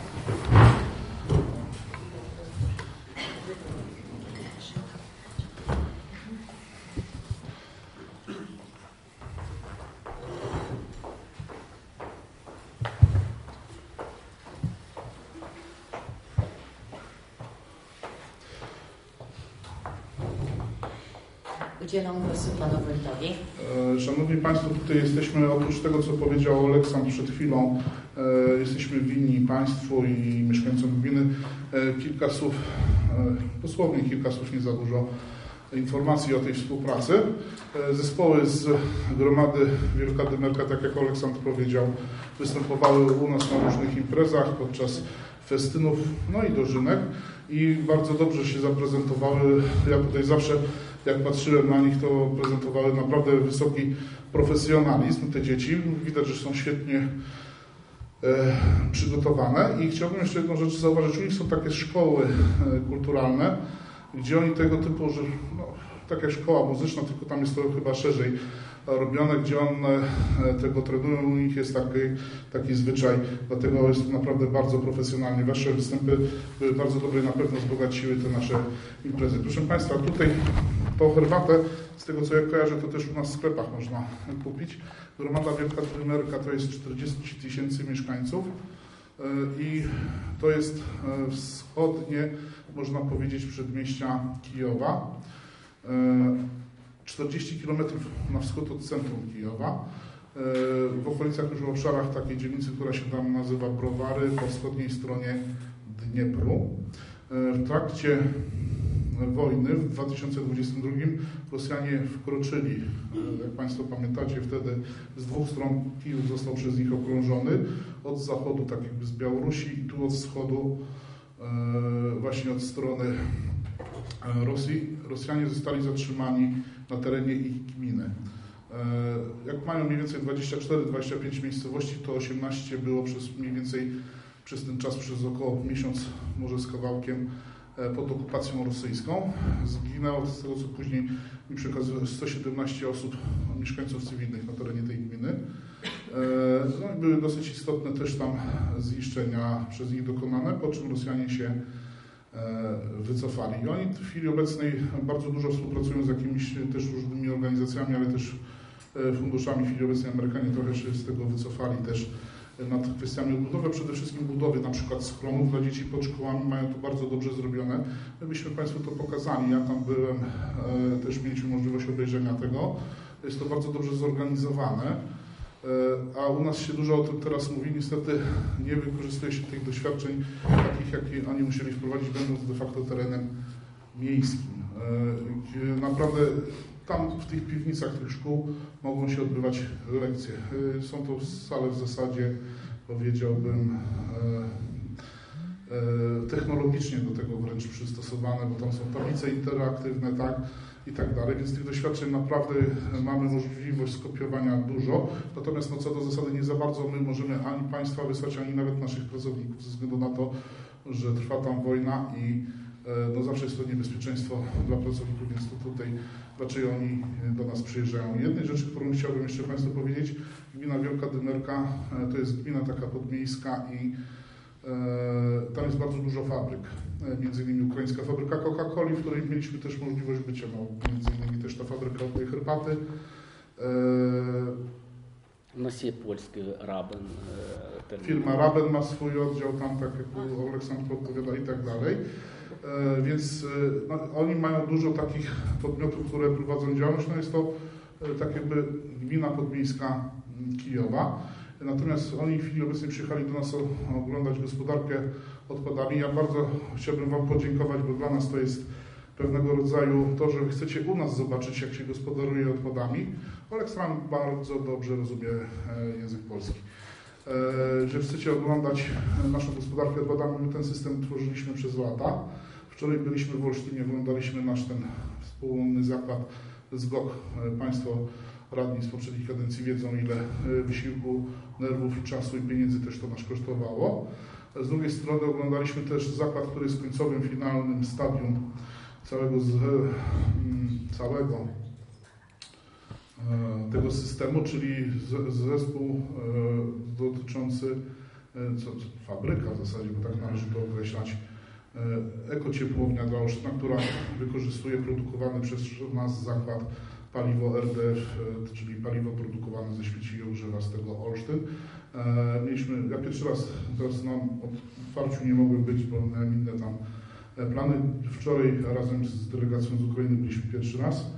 Udzielam głosu panu wójtowi. E, Szanowni Państwo, tutaj jesteśmy, oprócz tego, co powiedział Aleksandr przed chwilą, Jesteśmy winni Państwu i mieszkańcom gminy kilka słów, dosłownie kilka słów, nie za dużo informacji o tej współpracy. Zespoły z gromady Wielka Dymerka, tak jak Aleksandr powiedział, występowały u nas na różnych imprezach podczas festynów, no i dożynek i bardzo dobrze się zaprezentowały. Ja tutaj zawsze, jak patrzyłem na nich, to prezentowały naprawdę wysoki profesjonalizm te dzieci. Widać, że są świetnie e, przygotowane i chciałbym jeszcze jedną rzecz zauważyć. U nich są takie szkoły e, kulturalne, gdzie oni tego typu, że no, tak jak szkoła muzyczna, tylko tam jest to chyba szerzej robione, gdzie one tego trenują, u nich jest taki, taki zwyczaj, dlatego jest to naprawdę bardzo profesjonalnie. Wasze występy były bardzo dobre i na pewno wzbogaciły te nasze imprezy. Proszę Państwa, tutaj tą herbatę, z tego co ja kojarzę, to też u nas w sklepach można kupić. Gromada Wielka Dymerka to jest czterdzieści tysięcy mieszkańców i to jest wschodnie, można powiedzieć, przedmieścia Kijowa. czterdzieści kilometrów na wschód od centrum Kijowa, w okolicach już w obszarach takiej dzielnicy, która się tam nazywa Browary, po wschodniej stronie Dniepru. W trakcie wojny w dwa tysiące dwudziestym drugim Rosjanie wkroczyli, jak Państwo pamiętacie, wtedy z dwóch stron Kijów został przez nich okrążony, od zachodu, tak jakby z Białorusi, i tu od wschodu, właśnie od strony Rosji. Rosjanie zostali zatrzymani na terenie ich gminy. Jak mają mniej więcej dwadzieścia cztery dwadzieścia pięć miejscowości, to osiemnaście było przez mniej więcej przez ten czas, przez około miesiąc, może z kawałkiem, pod okupacją rosyjską. Zginęło, z tego co później mi przekazuje, sto siedemnaście osób, mieszkańców cywilnych na terenie tej gminy. No i były dosyć istotne też tam zniszczenia przez nich dokonane, po czym Rosjanie się wycofali. I oni w chwili obecnej bardzo dużo współpracują z jakimiś też różnymi organizacjami, ale też funduszami. W chwili obecnej Amerykanie trochę się z tego wycofali też nad kwestiami odbudowy, przede wszystkim budowy na przykład schronów dla dzieci pod szkołami, mają to bardzo dobrze zrobione. My byśmy Państwu to pokazali, ja tam byłem, też mieliśmy możliwość obejrzenia tego. Jest to bardzo dobrze zorganizowane, a u nas się dużo o tym teraz mówi. Niestety nie wykorzystuje się tych doświadczeń takich, jakie oni musieli wprowadzić, będąc de facto terenem miejskim. Naprawdę tam w tych piwnicach tych szkół mogą się odbywać lekcje. Są to sale w zasadzie, powiedziałbym, technologicznie do tego wręcz przystosowane, bo tam są tablice interaktywne, tak, i tak dalej, więc tych doświadczeń naprawdę mamy możliwość skopiowania dużo, natomiast no, co do zasady nie za bardzo my możemy ani Państwa wysłać, ani nawet naszych pracowników, ze względu na to, że trwa tam wojna i no, zawsze jest to niebezpieczeństwo dla pracowników, więc to tutaj raczej oni do nas przyjeżdżają. Jednej rzeczy, którą chciałbym jeszcze Państwu powiedzieć, gmina Wielka Dymerka to jest gmina taka podmiejska i e, tam jest bardzo dużo fabryk, między innymi ukraińska fabryka Coca-Coli, w której mieliśmy też możliwość bycia, no, między innymi też ta fabryka tej herbaty. E, U nas jest polski Raben. E, firma Raben ma swój oddział tam, tak jak Aleksandr podpowiada, i tak dalej. E, więc no, oni mają dużo takich podmiotów, które prowadzą działalność. No jest to e, tak jakby gmina podmiejska Kijowa. Natomiast oni w chwili obecnej przyjechali do nas oglądać gospodarkę odpadami. Ja bardzo chciałbym Wam podziękować, bo dla nas to jest pewnego rodzaju to, że chcecie u nas zobaczyć, jak się gospodaruje odpadami. Aleksandr bardzo dobrze rozumie język polski. Że chcecie oglądać naszą gospodarkę odpadami. My ten system tworzyliśmy przez lata. Wczoraj byliśmy w Olsztynie, oglądaliśmy nasz ten wspólny zakład z G O K. Państwo radni z poprzednich kadencji wiedzą, ile wysiłku, nerwów, czasu i pieniędzy też to nas kosztowało. Z drugiej strony oglądaliśmy też zakład, który jest w końcowym, finalnym stadium całego, z, całego tego systemu, czyli zespół dotyczący, co, fabryka w zasadzie, bo tak należy to określać, ekociepłownia dla Olsztyna, która wykorzystuje produkowany przez nas zakład paliwo R D F, czyli paliwo produkowane ze śmieci i ogrzewa z tego Olsztyn. Mieliśmy, ja pierwszy raz, teraz na otwarciu nie mogłem być, bo miałem inne tam plany. Wczoraj razem z delegacją z Ukrainy byliśmy pierwszy raz.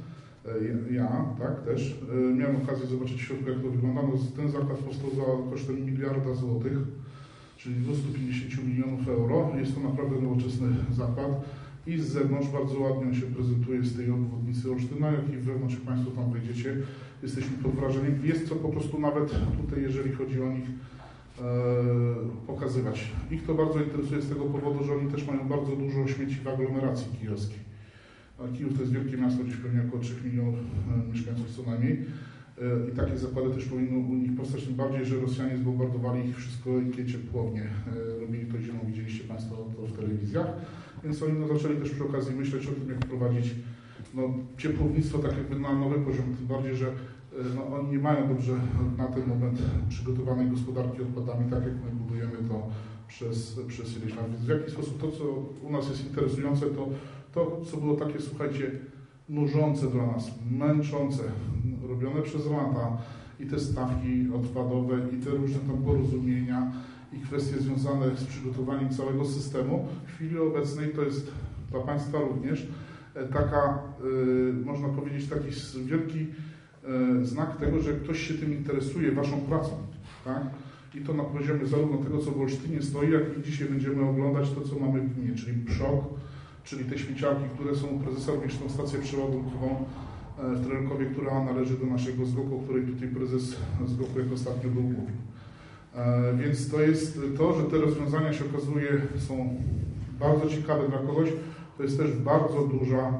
e, ja, tak, też. E, miałem okazję zobaczyć w środku, jak to wygląda. No, ten zakład powstał za kosztem miliarda złotych, czyli dwieście pięćdziesiąt milionów euro. Jest to naprawdę nowoczesny zakład i z zewnątrz bardzo ładnie on się prezentuje z tej obwodnicy Olsztyna, jak i wewnątrz, jak Państwo tam wejdziecie, jesteśmy pod wrażeniem. Jest co po prostu nawet tutaj, jeżeli chodzi o nich, e, pokazywać. Ich to bardzo interesuje z tego powodu, że oni też mają bardzo dużo śmieci w aglomeracji kijowskiej. A Kijów to jest wielkie miasto, gdzieś pewnie około trzech milionów e, mieszkańców co najmniej. I takie zakłady też powinny u nich powstać, tym bardziej, że Rosjanie zbombardowali ich wszystko i ciepłownie. Robili to zimą, widzieliście Państwo to w telewizjach. Więc oni no, zaczęli też przy okazji myśleć o tym, jak wprowadzić no, ciepłownictwo tak jakby na nowy poziom, tym bardziej, że no, oni nie mają dobrze na ten moment przygotowanej gospodarki odpadami, tak jak my budujemy to przez, przez ileś lat. Więc w jaki sposób to, co u nas jest interesujące, to to, co było takie, słuchajcie, nużące dla nas, męczące, robione przez lata i te stawki odpadowe, i te różne tam porozumienia, i kwestie związane z przygotowaniem całego systemu. W chwili obecnej to jest dla Państwa również taka, y, można powiedzieć, taki wielki y, znak tego, że ktoś się tym interesuje, Waszą pracą, tak? I to na poziomie zarówno tego, co w Olsztynie stoi, jak i dzisiaj będziemy oglądać to, co mamy w gminie, czyli PSZOK, czyli te śmieciarki, które są u prezesa, również tą stację przeładunkową w Trelkowie, która należy do naszego zgoku, o której tutaj prezes zgoku jak ostatnio był mówił. E, więc to jest to, że te rozwiązania się okazuje są bardzo ciekawe dla kogoś, to jest też bardzo duża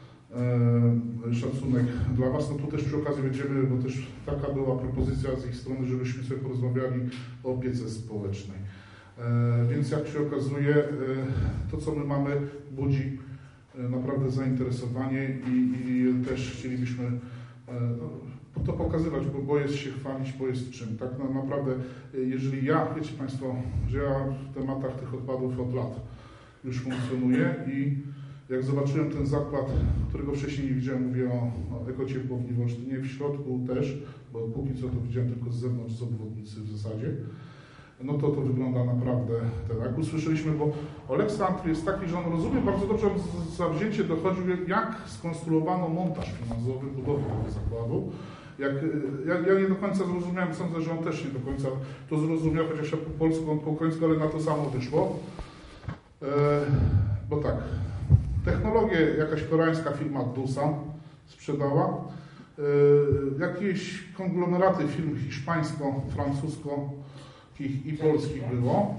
e, szacunek dla Was. No tu też przy okazji będziemy, bo też taka była propozycja z ich strony, żebyśmy sobie porozmawiali o opiece społecznej. E, więc jak się okazuje, e, to co my mamy budzi e, naprawdę zainteresowanie i, i też chcielibyśmy e, no, to pokazywać, bo, bo jest się chwalić, bo jest czym. Tak no, naprawdę, jeżeli ja, wiecie Państwo, że ja w tematach tych odpadów od lat już funkcjonuję i jak zobaczyłem ten zakład, którego wcześniej nie widziałem, mówię o, o ekociepłowni w Olsztynie, w środku też, bo póki co to widziałem tylko z zewnątrz, z obwodnicy w zasadzie, no to to wygląda naprawdę tak. Jak usłyszeliśmy, bo Oleksandr jest taki, że on rozumie bardzo dobrze, on zawzięcie dochodził, jak skonstruowano montaż finansowy budowy tego zakładu. Jak, ja, ja nie do końca zrozumiałem, sądzę, że on też nie do końca to zrozumiał, chociaż ja po polsku, on po końsku, ale na to samo wyszło. E, bo tak, technologię jakaś koreańska firma Dusa sprzedała, e, jakieś konglomeraty firm hiszpańsko-francusko i polskich było.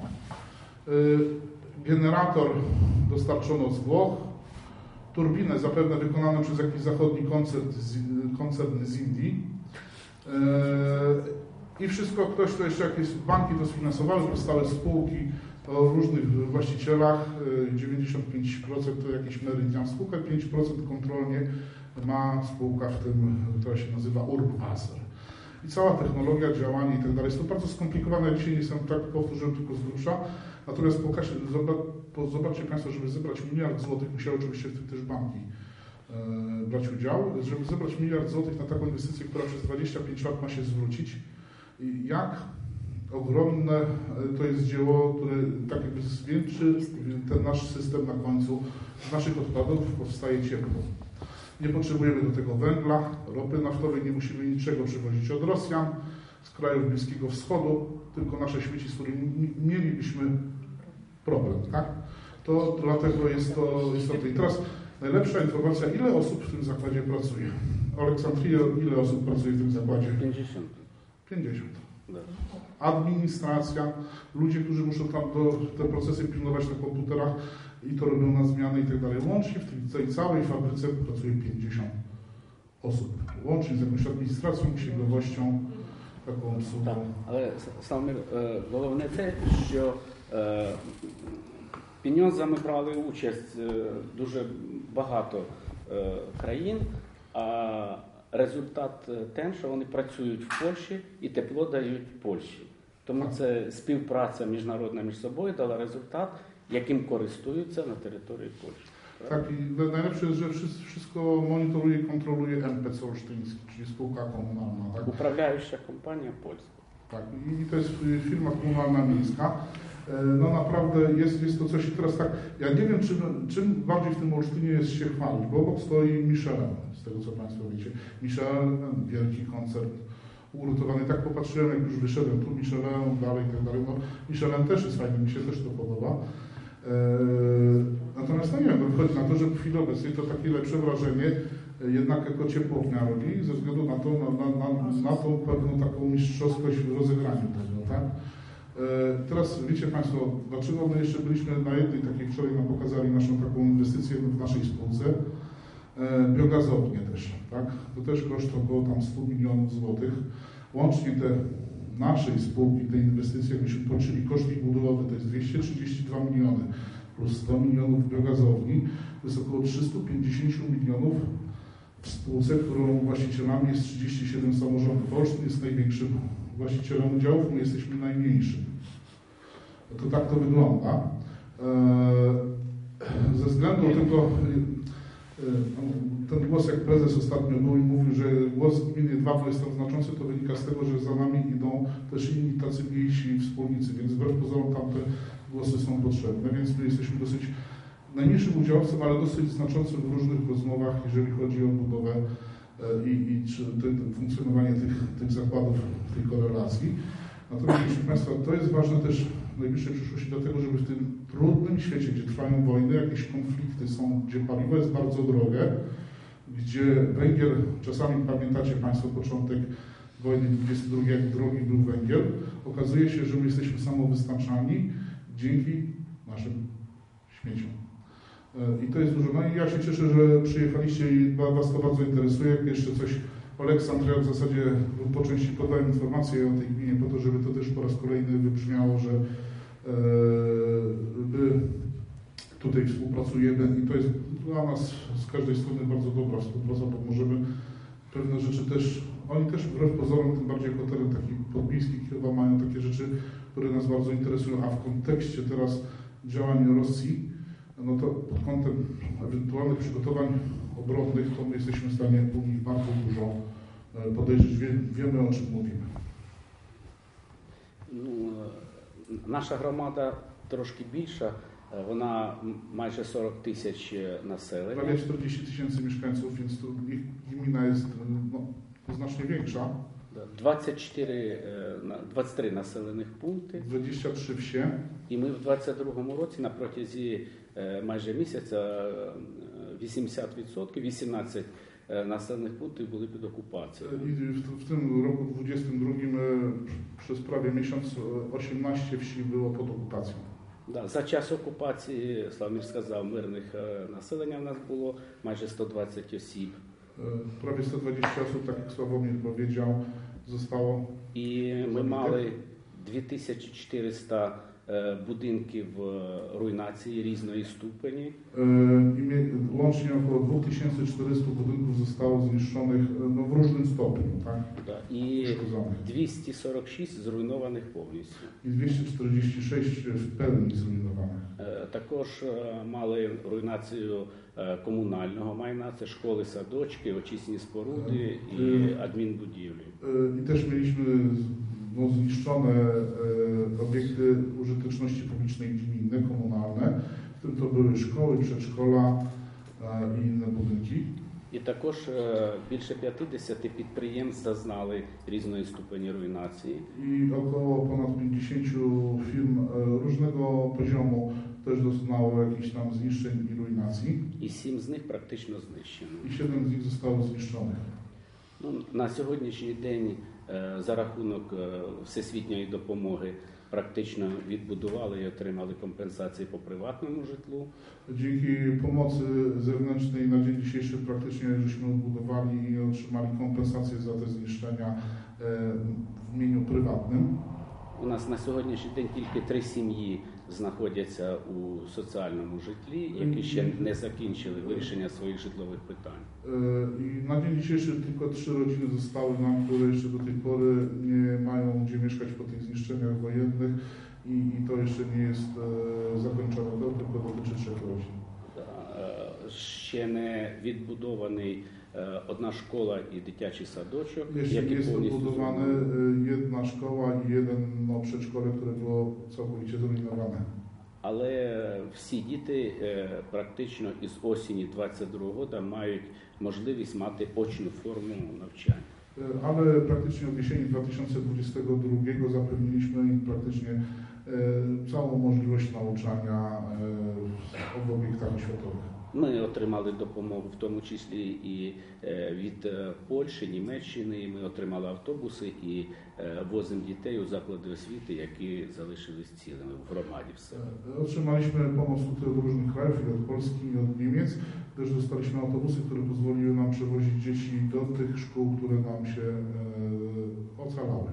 Generator dostarczono z Włoch, turbinę zapewne wykonaną przez jakiś zachodni koncern z, koncern z Indii. I wszystko, ktoś to jeszcze jakieś banki to sfinansowały, powstały spółki o różnych właścicielach, dziewięćdziesiąt pięć procent to jakiś Meridian spółka, pięć procent kontrolnie ma spółka w tym, która się nazywa Urbwasser. I cała technologia, działanie i tak dalej. Jest to bardzo skomplikowane, ja dzisiaj nie jestem tak powtórzyłem tylko z grubsza. Natomiast pokażę, zobaczcie Państwo, żeby zebrać miliard złotych, musiały oczywiście w tym też banki e, brać udział. Żeby zebrać miliard złotych na taką inwestycję, która przez dwadzieścia pięć lat ma się zwrócić. I jak ogromne to jest dzieło, które tak jakby zwiększy ten nasz system na końcu. Z naszych odpadów powstaje ciepło. Nie potrzebujemy do tego węgla, ropy naftowej, nie musimy niczego przywozić od Rosjan, z krajów Bliskiego Wschodu, tylko nasze śmieci, z którymi mielibyśmy problem, tak? To dlatego jest to istotne. I teraz najlepsza informacja, ile osób w tym zakładzie pracuje? Aleksandria, ile osób pracuje w tym zakładzie? pięćdziesiąt. pięćdziesiąt. Administracja, ludzie, którzy muszą tam do, te procesy pilnować na komputerach i to robią na zmiany i tak dalej. Łącznie w tej całej fabryce pracuje pięćdziesiąt osób. Łącznie z jakąś administracją, księgowością, taką obsługą. Так, але саме е, головне те, що е, піньонзами брали участь е, дуже багато е, країн, а результат те, що вони працюють в Польщі і тепло дають Польщі. Тому це співпраця міжнародна між собою дала результат, яким користуються на території Польщі. Tak, i najlepsze jest, że wszystko monitoruje i kontroluje N P C Olsztyński, czyli spółka komunalna. Tak? Управляюча компанія польська. Tak, i to jest firma komunalna miejska. No naprawdę jest, jest to coś i teraz tak, ja nie wiem czym, czym bardziej w tym Olsztynie jest się chwalić, bo obok stoi Michelin, z tego co Państwo wiecie. Michelin, wielki koncert ugruntowany, tak popatrzyłem jak już wyszedłem, tu Michelin, dalej i tak dalej, no Michelin też jest fajny, mi się też to podoba. Eee, natomiast no nie wiem, wychodzi na to, że w chwili obecnej to takie lepsze wrażenie jednak jako ciepłownia robi, ze względu na to, na, na, na, na tą pewną taką mistrzowskość w rozegraniu tego, tak? Teraz wiecie Państwo, dlaczego my jeszcze byliśmy na jednej takiej, wczoraj nam pokazali naszą taką inwestycję w naszej spółce, biogazownię też, tak? To też koszt około tam stu milionów złotych. Łącznie te naszej spółki, te inwestycje, jakbyśmy policzyli koszty budowy, to jest dwieście trzydzieści dwa miliony plus sto milionów biogazowni, to jest około trzysta pięćdziesiąt milionów w spółce, którą właścicielami jest trzydzieści siedem samorządów. Olsztyn jest największym właścicielem udziałów, my jesteśmy najmniejszym. To tak to wygląda. Ze względu tylko ten głos, jak prezes ostatnio był i mówił, że głos gminy Jedwabne jest tam znaczący, to wynika z tego, że za nami idą też inni tacy mniejsi wspólnicy, więc wbrew pozorom tamte głosy są potrzebne, więc my jesteśmy dosyć najmniejszym udziałowcem, ale dosyć znaczącym w różnych rozmowach, jeżeli chodzi o budowę i, i czy, te, te funkcjonowanie tych, tych zakładów w tej korelacji. Natomiast, proszę Państwa, to jest ważne też w najbliższej przyszłości dlatego, żeby w tym trudnym świecie, gdzie trwają wojny, jakieś konflikty są, gdzie paliwo jest bardzo drogie, gdzie węgiel, czasami pamiętacie Państwo początek wojny dwudziestej drugiej, jak drogi był węgiel, okazuje się, że my jesteśmy samowystarczalni dzięki naszym śmieciom. I to jest dużo. No i ja się cieszę, że przyjechaliście i Was to bardzo interesuje. Jak jeszcze coś Aleksandra w zasadzie po części podałem informację o tej gminie po to, żeby to też po raz kolejny wybrzmiało, że e, my tutaj współpracujemy i to jest dla nas z każdej strony bardzo dobra współpraca, bo możemy pewne rzeczy też, oni też wbrew pozorom, tym bardziej jako teren taki podmiejski chyba mają takie rzeczy, które nas bardzo interesują, a w kontekście teraz działań Rosji, no to pod kątem ewentualnych przygotowań obronnych, to my jesteśmy w stanie u nich bardzo dużo podejrzeć, Wie, wiemy o czym mówimy. Ну, наша громада трошки більша, вона майже сорок тисяч населення. Prawie czterdzieści tysięcy mieszkańców, więc to ich gmina jest no, znacznie większa. двадцять чотири, двадцять три населених пункти. dwadzieścia trzy wsie. І ми в двадцять другому році на протязі майже місяця вісімдесят відсотків, вісімнадцять naselnych punktów były pod okupacją. I w, w tym roku dwudziestym drugim przez prawie miesiąc osiemnaście wsi było pod okupacją. Да, за час окупації, Славомір сказав, мирних населення в нас було майже сто двадцять осіб. Prawie sto dwadzieścia osób, tak jak Sławomir powiedział, zostało. І ми мали дві тисячі чотириста budynkів ruinacji rізної ступені. I łącznie około dwa tysiące czterysta budynków zostało zniszczonych no, w różnym stopniu. Tak? Да, і двісті сорок шість зруйнованих повністю. I dwieście czterdzieści sześć w pełni zrujnowanych. Також мали руйнацію комунального майна, це школи, садочки, очисні споруди і адмінбудівлі. I też mieliśmy no, zniszczone e, obiekty użyteczności publicznej gminne, komunalne, w tym to były szkoły, przedszkola e, i inne budynki. І також е, більше п'ятдесят підприємств зазнали різної ступені руйнації. I około ponad pięćdziesięciu firm e, różnego poziomu też doznało jakichś tam zniszczeń i ruinacji. І сім з них практично знищено. I siedem z nich zostało zniszczonych. Ну, на сьогоднішній день е, за рахунок е, всесвітньої допомоги практично відбудували і отримали компенсації по приватному житлу. Dzięki pomocy zewnętrznej na dzień dzisiejszy praktycznie żeśmy odbudowali i otrzymali kompensacje za te zniszczenia e, w imieniu prywatnym. У нас на сьогоднішній день тільки три сім'ї знаходяться у соціальному житлі, які ще не закінчили вирішення своїх житлових питань. I na dzień dzisiejszy tylko trzy rodziny zostały nam, które jeszcze do tej pory nie mają gdzie mieszkać po tych zniszczeniach wojennych i, i to jeszcze nie jest e, zakończone, to tylko dotyczy trzech rodzin. ще не відбудований е, одна школа і дитячий садочок, Jeszcze які jest повністю dobudowane зруйновані. y, jedna szkoła i jedno przedszkole, które było całkowicie zrujnowane. Але всі діти е, практично із осені двадцять другого року мають можливість мати очну форму навчання. Y, Ale praktycznie od jesieni dwa tysiące dwudziestego drugiego zapewniliśmy im praktycznie y, całą możliwość nauczania y, w obiektach oświatowych. Ми отримали допомогу, в тому числі і е, від е, Польщі, Німеччини. Ми отримали автобуси і е, возимо дітей у заклади освіти, які залишились цілими в громаді. Все. Y, Otrzymaliśmy pomoc tutaj od różnych krajów, i od Polski, i od Niemiec, gdyż dostaliśmy autobusy, które pozwoliły nam przewozić dzieci do tych szkół, które nam się y, ocalały.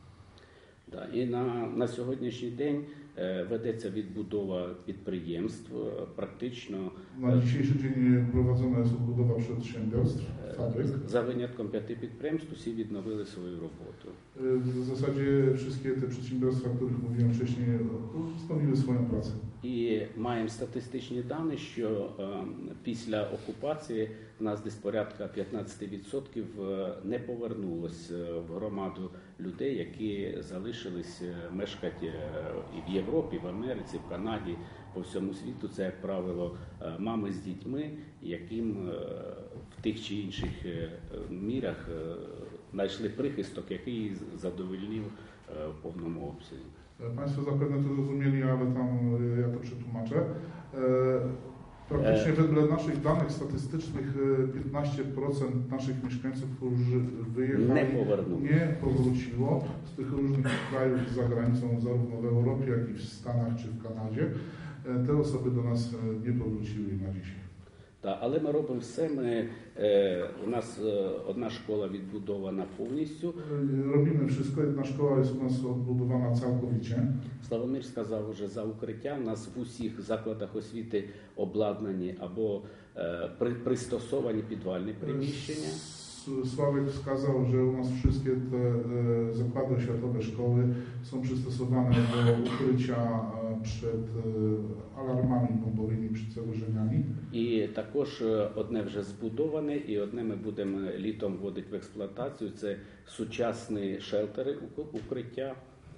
Да, і на, на сьогоднішній день е, ведеться відбудова підприємств, е, практично Na dzisiejszy dzień prowadzona jest odbudowa przedsiębiorstw, е, fabryk. за винятком п'яти підприємств усі відновили свою роботу. W zasadzie wszystkie te przedsiębiorstwa, o których mówiłem wcześniej, wznowiły swoją pracę. І маємо статистичні дані, що е, після окупації в нас десь порядка п'ятнадцять відсотків е, не повернулось е, в громаду людей, які залишились е, мешкати е, і в Європі, і в Америці, в Канаді, по всьому світу. Це, як правило, е, мами з дітьми, яким е, в тих чи інших е, мірах е, знайшли прихисток, який задовольнив е, в повному обсязі. Państwo zapewne to zrozumieli, ale tam e, ja to przetłumaczę. E, Praktycznie wedle naszych danych statystycznych e, piętnaście procent naszych mieszkańców, którzy wyjechali, Nie powróciło. nie powróciło z tych różnych krajów za granicą, zarówno w Europie, jak i w Stanach czy w Kanadzie. E, Te osoby do nas e, nie powróciły na dzisiaj. Так, але ми робимо все. Ми, е, у нас е, одна школа відбудована повністю. E, Robimy wszystko, jedna szkoła jest u nas odbudowana całkowicie. Славомір сказав вже за укриття. У нас в усіх закладах освіти обладнані або е, при, пристосовані підвальні приміщення. S- Sławek wskazał, że u nas wszystkie te e, zakłady oświatowe, szkoły są przystosowane do ukrycia e, przed e, alarmami bombowymi, przed zagrożeniami. І також е, одне вже збудоване, і одне ми будемо літом вводити в експлуатацію. Це сучасні шелтери ук- укриття.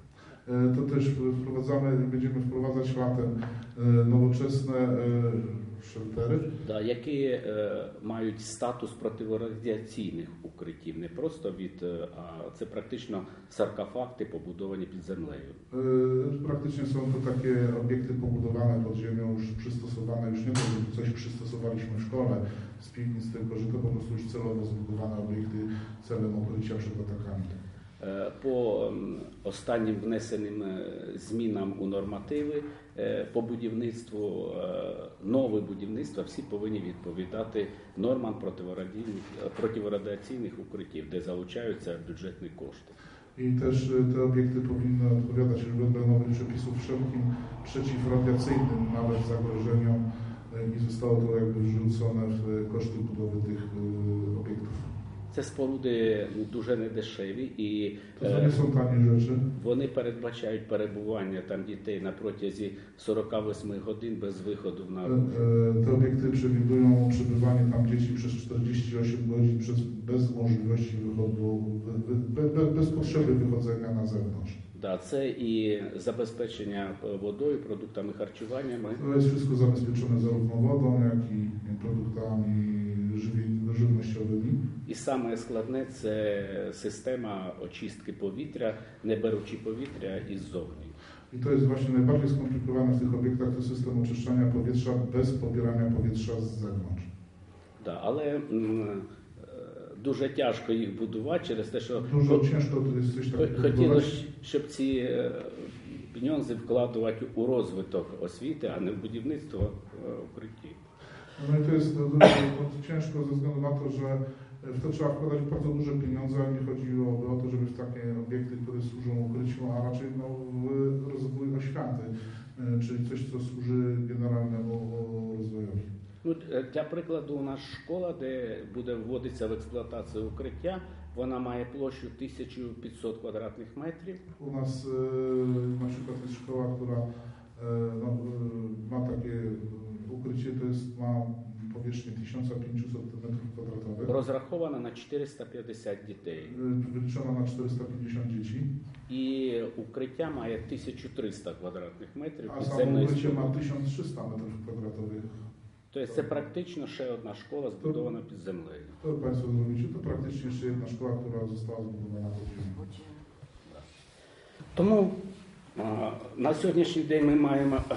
E, To też wprowadzamy, będziemy wprowadzać latem e, nowoczesne e, sheltery, Да, які е, мають статус протирадіаційних укриттів, не просто від, е, а це практично саркофаги, побудовані під землею. E, Praktycznie są to takie obiekty pobudowane pod ziemią, już przystosowane, już nie to, że coś przystosowaliśmy w szkole z piwnic, tylko że to po prostu już celowo zbudowane obiekty celem ukrycia przed atakami. Е, По м, останнім внесеним е, змінам у нормативи е, по будівництву, е, нове будівництво, всі повинні відповідати нормам протирадіаційних, протирадіаційних укриттів, де залучаються бюджетні кошти. I też e, te obiekty powinny odpowiadać wedle nowych przepisów wszelkim przeciwradiacyjnym, nawet zagrożeniom e, i zostało to jakby wrzucone w e, koszty budowy tych e, obiektów. Це споруди дуже недешеві і To to е, nie są tanie rzeczy. вони передбачають перебування там дітей на протязі сорок вісім годин без виходу E, на e, Te obiekty przewidują przebywanie tam dzieci przez czterdzieści osiem godzin przez, bez możliwości wychodu, be, be, bez potrzeby wychodzenia na zewnątrz. да, це і забезпечення водою, продуктами харчування. To jest wszystko zabezpieczone zarówno wodą, jak i produktami żywi- żywnościowymi. І саме складне це система очистки повітря, не беручи повітря іззовні. I to jest właśnie najbardziej skomplikowane w tych obiektach, to system oczyszczania powietrza bez pobierania powietrza z zewnątrz. Да, але м, е, дуже тяжко їх будувати через те, що Dużo ciężko to jest coś хо- takiego хотілося, budować. щоб ці е, пеньонзи вкладувати у розвиток освіти, а не в будівництво е, укриттів. No i to jest to, to, to ciężko ze względu na to, że w to trzeba wkładać bardzo duże pieniądze, a nie chodziłoby o to, żeby w takie obiekty, które służą ukryciu, a raczej no, w rozwój oświaty, e, czyli coś, co służy generalnemu rozwojowi. Ну, е, для прикладу, у нас школа, де буде вводитися в експлуатацію укриття, вона має площу тисяча п'ятсот квадратних метрів. U nas e, na przykład jest szkoła, która e, no, e, ma takie ukrycie, to jest, ma powierzchnię tysiąc pięćset metrów kwadratowych. Розрахована на чотириста п'ятдесят дітей. Y, Wyliczona na czterysta pięćdziesiąt dzieci, І укриття має тисячу триста квадратних метрів a підземної samo ukrycie ma споруди. tysiąc trzysta metrów kwadratowych. Тобто це практично ще одна школа збудована під землею. To Państwo zrobicie, to praktycznie jeszcze jedna szkoła, która została zbudowana pod ziemią. Тому а, на сьогоднішній день ми маємо е,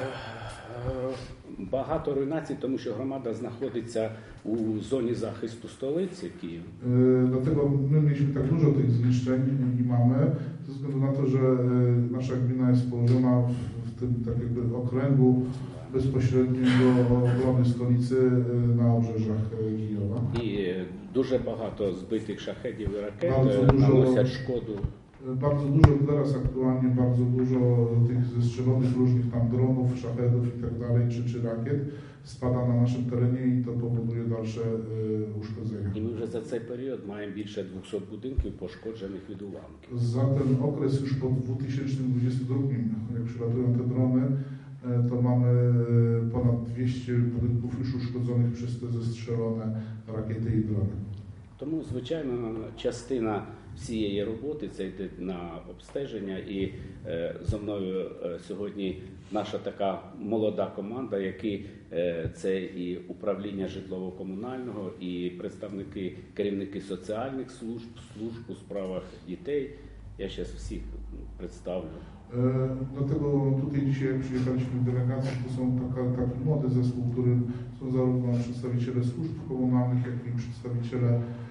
е, багато руйнацій, тому що громада знаходиться у зоні захисту столиці Києва. Y, Dlatego my mieliśmy tak dużo tych zniszczeń i mamy, ze względu na to, że y, nasza gmina jest położona w, w tym tak jakby okręgu bezpośredniego obrony stolicy y, na obrzeżach y, Kijowa. І дуже багато збитих шахедів і ракет Bardzo е, dużo- наносять шкоду. Y, Bardzo dużo teraz aktualnie, bardzo dużo tych zestrzelonych różnych tam dronów, szachedów i tak dalej, czy, czy rakiet spada na naszym terenie i to powoduje dalsze y, uszkodzenia. І ми вже за цей період маємо більше двохсот будинків пошкоджених від уламків. Za ten okres już po dwa tysiące dwudziestym drugim, jak przylatują te drony, e, to mamy e, ponad dwieście budynków już uszkodzonych przez te zestrzelone rakiety i drony. Тому, звичайно, частина всієї роботи це йде на обстеження, і е, зо мною е, сьогодні наша така молода команда, які е, це і управління житлово-комунального, і представники, керівники соціальних служб, служб у справах дітей. Я зараз всіх представлю. E, Dlatego tutaj dzisiaj przyjechaliśmy w delegacji, to są taka, taki młody zespół, w którym są zarówno przedstawiciele służb komunalnych, jak i przedstawiciele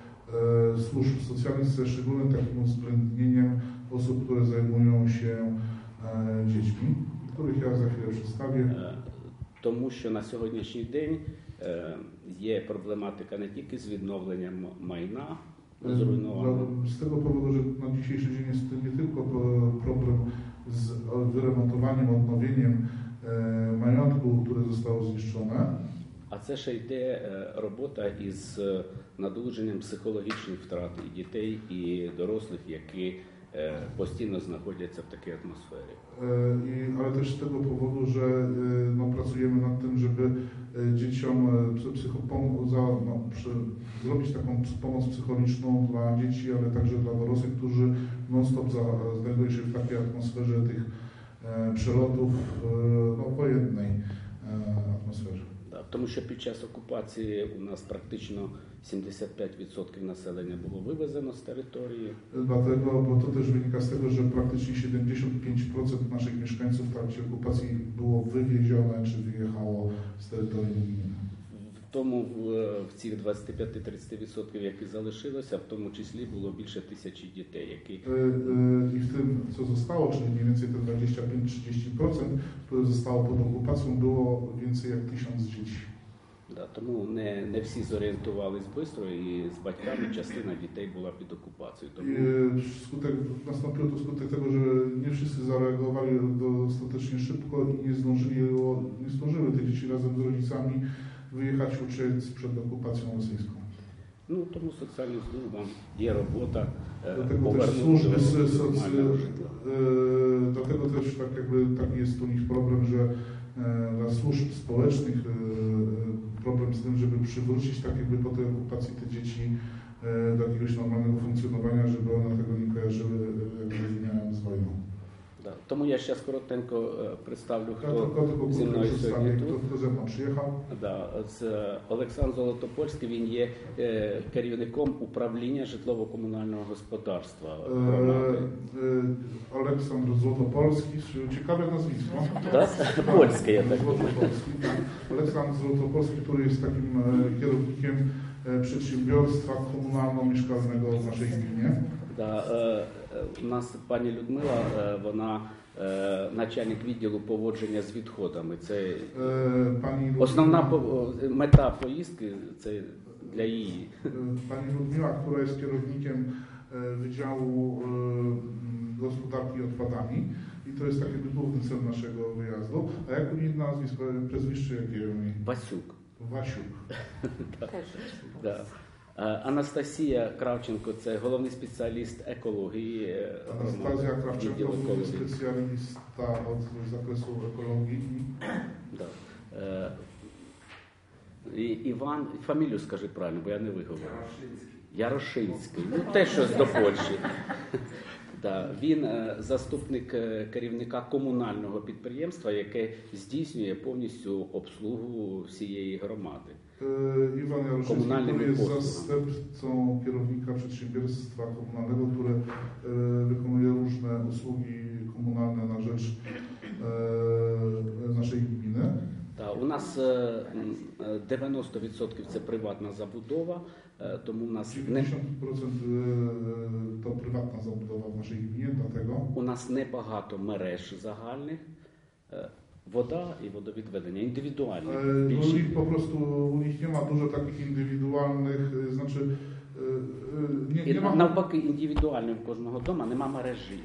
e, służb socjalnych ze szczególnym takim uwzględnieniem osób, które zajmują się e, dziećmi, których ja za chwilę przedstawię. Е, Тому що на сьогоднішній день е, є проблематика не тільки з відновленням майна зруйнованого, No, z tego powodu, że na dzisiejszy dzień jest to nie tylko po- problem z wyremontowaniem, odnowieniem e, majątku, które zostało zniszczone, а це ще йде е, робота із е, надолуженням психологічних втрат і дітей, і дорослих, які е, постійно знаходяться в такій атмосфері. e, i, ale też z tego powodu, że e, no, pracujemy nad tym, żeby e, dzieciom e, psy- psychopom- za, no, przy, zrobić taką ps- pomoc psychologiczną dla dzieci, ale także dla dorosłych, którzy non-stop za, znajdują się w takiej atmosferze tych e, przelotów e, no, wojennej e, atmosferze. Да, тому що під час окупації у нас практично сімдесят п'ять відсотків населення було вивезено з території. Dlatego, bo to też wynika z tego, że praktycznie siedemdziesiąt pięć procent naszych mieszkańców w trakcie okupacji było wywiezione czy wyjechało z terytorium gminy. В тому в, в цих двадцять п'ять до тридцять відсотків, які залишилося, в тому числі було більше тисячі дітей, які Y, y, I w tym, co zostało, czyli mniej więcej te dwadzieścia pięć do trzydziestu procent, które zostało pod okupacją, było więcej jak tysiąc dzieci. да, тому не, не всі зорієнтувались швидко, і з батьками частина дітей була під окупацією. I Тому y, skutek, nastąpiło to skutek tego, że nie wszyscy zareagowali dostatecznie szybko i nie, zdążyli, nie zdążyły te dzieci razem z rodzicami wyjechać, uciec przed okupacją rosyjską. ну тому соціальним службам є робота е, Dlatego też повернути służby до soc- нормального житла. y, dlatego też tak jakby taki jest u nich problem, że e, dla służb społecznych e, problem z tym, żeby przywrócić tak jakby po tej okupacji te dzieci e, do jakiegoś normalnego funkcjonowania, żeby one tego nie kojarzyły e, jakby z wojną. Да. Тому я зараз коротенько е, представлю, Ja хто tylko, tylko зі krótko мною przedstawię, сьогодні kto, тут. kto ze mną przyjechał. Да, це Олександр Золотопольський, він є е, керівником управління житлово-комунального господарства E, громади. e, Aleksandr Złotopolski, ciekawe nazwisko. Да? Польське, я так думаю. Złotopolski, tak. Aleksandr Złotopolski, który jest takim e, kierownikiem e, przedsiębiorstwa komunalno-mieszkalnego w naszej gminie. Да, е, е, у нас пані Людмила, е, вона е, начальник відділу поводження з відходами. Це E, Pani Ludmila, основна по- мета поїздки, це для її. e, Pani Ludmila, która jest kierownikiem e, Wydziału e, m, Gospodarki Odpadami i to jest taki główny cel naszego wyjazdu. A jak u niej nazwisko, prezwiszcze jakie u niej? Васюк. Wasiuk. Да. Е, Анастасія Кравченко, це головний спеціаліст екології. е, Anastazja громади, Krawczenko, відділ główny екології. specjalista od zakresu ekologii. Да. Е, І Іван, фамілію скажи правильно, бо я не виговорю. Ярошинський. Ну, теж щось до Польщі. Да, він е, заступник е, керівника комунального підприємства, яке здійснює повністю обслугу всієї громади. E, Iwan Jaroszewski, Komunalnym który jest posłem. zastępcą kierownika przedsiębiorstwa komunalnego, które e, wykonuje różne usługi komunalne na rzecz e, naszej gminy. Та, у нас е, м, е, дев'яносто відсотків це приватна забудова, е, тому у нас не, dziewięćdziesiąt procent e, to prywatna zabudowa w naszej gminie, dlatego у нас небагато мереж загальних, е, вода і водовідведення, індивідуальні. e, u більше. nich po prostu u nich nie ma dużo takich indywidualnych, e, znaczy e, e, nie, І nie ma навпаки, індивідуально в кожного дома нема мережі.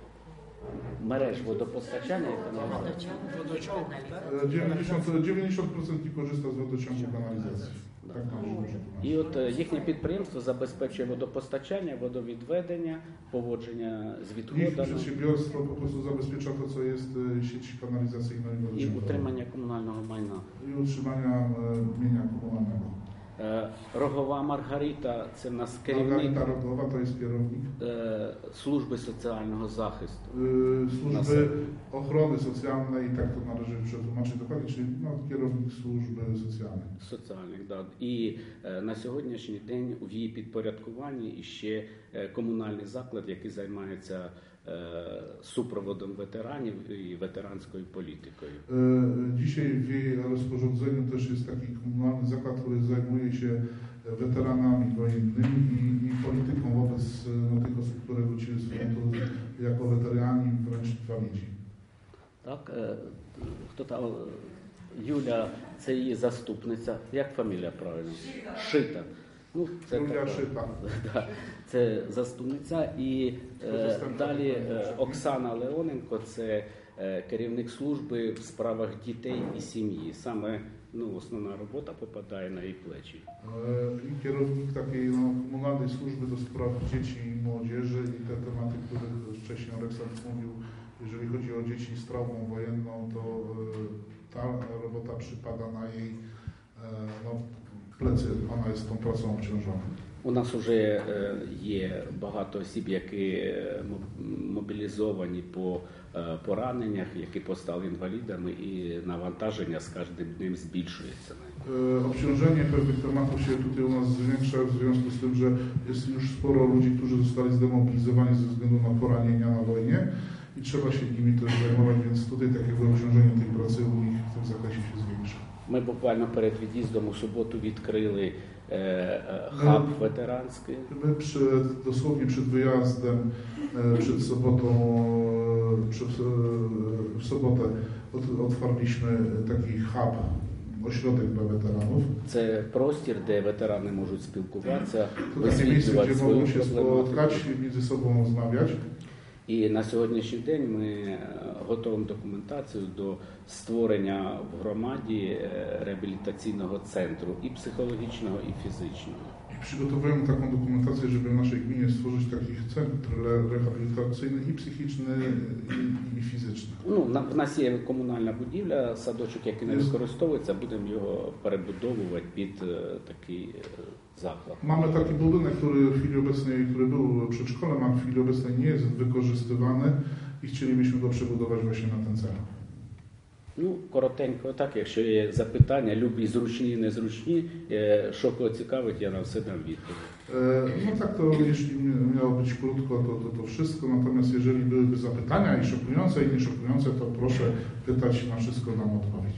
Мереж водопостачання і каналізації. Wodociągu, e, dziewięćdziesiąt dziewięćdziesiąt procent nie korzysta z wodociągu kanalizacji. Tak należy może І от е, їхнє підприємство забезпечує водопостачання, водовідведення, поводження з Ich відходами przedsiębiorstwo po prostu zabezpiecza to, co jest e, sieci kanalizacyjnej i і wodociągowej утримання комунального майна. i utrzymania e, mienia komunalnego. Е, Рогова Маргарита – це в нас керівник Margarita Rogowa to jest kierownik е, служби соціального захисту. e, służby ochrony socjalnej, tak to należy przetłumaczyć dokładnie, czyli no, kierownik służby socjalnej. Соціальних, да. І е, на сьогоднішній день в її підпорядкуванні іще е, комунальний заклад, який займається е, супроводом ветеранів і ветеранською політикою. E, Dzisiaj w jej rozporządzeniu też jest taki komunalny zakład, który zajmuje się weteranami wojennymi i, i polityką wobec no, tych osób, które wróciły z frontu jako weterani, wręcz inwalidzi. Так, е, хто там? Юля, це її заступниця. Як фамілія правильно? Шита. Ну, це Юлія така, Шита. да, це заступниця. І е, далі е, Оксана Леоненко, це е, керівник служби в справах дітей і сім'ї. Саме ну, основна робота попадає на її плечі. E, I kierownik takiej no, komunalnej służby do spraw dzieci i młodzieży i te tematy, o których wcześniej Aleksandr mówił, jeżeli chodzi o dzieci z traumą wojenną, to e, ta robota przypada na jej e, no, plecy, ona jest tą pracą obciążona. У нас вже е, є багато осіб, які е, мо- мобілізовані по е, пораненнях, які постали інвалідами, і навантаження з кожним днем збільшується. E, Obciążenie pewnych tematów się tutaj u nas zwiększa w związku z tym, że jest już sporo ludzi, którzy zostali zdemobilizowani ze względu na poranienia na wojnie i trzeba się nimi też zajmować, więc tutaj takiego obciążenie tej pracy u nich w tym zakresie się zwiększa. Ми буквально перед від'їздом у суботу відкрили е, е, хаб ветеранський. My przed, dosłownie przed wyjazdem, e, przed sobotą, e, przed, e, w sobotę od, otwarliśmy taki hub, ośrodek dla weteranów. Це простір, де ветерани можуть спілкуватися, To takie miejsce, висвітлювати gdzie свою mogą się проблематику. spotkać, między sobą rozmawiać. І на сьогоднішній день ми е, готуємо документацію до створення в громаді е, реабілітаційного центру і психологічного, і фізичного. I przygotowujemy taką dokumentację, żeby w naszej gminie stworzyć taki centr re- rehabilitacyjny i psychiczny, i, i fizyczny. Ну, на- в нас є комунальна будівля, садочок, який не використовується, будемо його перебудовувати під е, такий е, заклад. Mamy taki budynek, który w chwili obecnej, który był przedszkolem, a w chwili obecnej nie jest wykorzystywany i chcielibyśmy go przebudować właśnie na ten cel. Ну, коротенько так, якщо є запитання, любі зручні, незручні, е, що кого цікавить, я на все дам відповідь. E, No tak to, jeśli miało być krótko, to, to, to wszystko. Natomiast jeżeli byłyby zapytania i szokujące, i nieszokujące, to proszę pytać, na wszystko dam odpowiedź.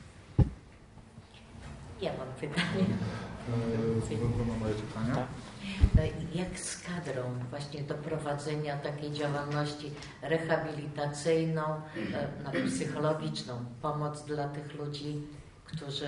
Ja mam pytanie. E, to na moje pytania. Tak. No i jak z kadrą właśnie do prowadzenia takiej działalności rehabilitacyjną, e, no, psychologiczną, pomoc dla tych ludzi, którzy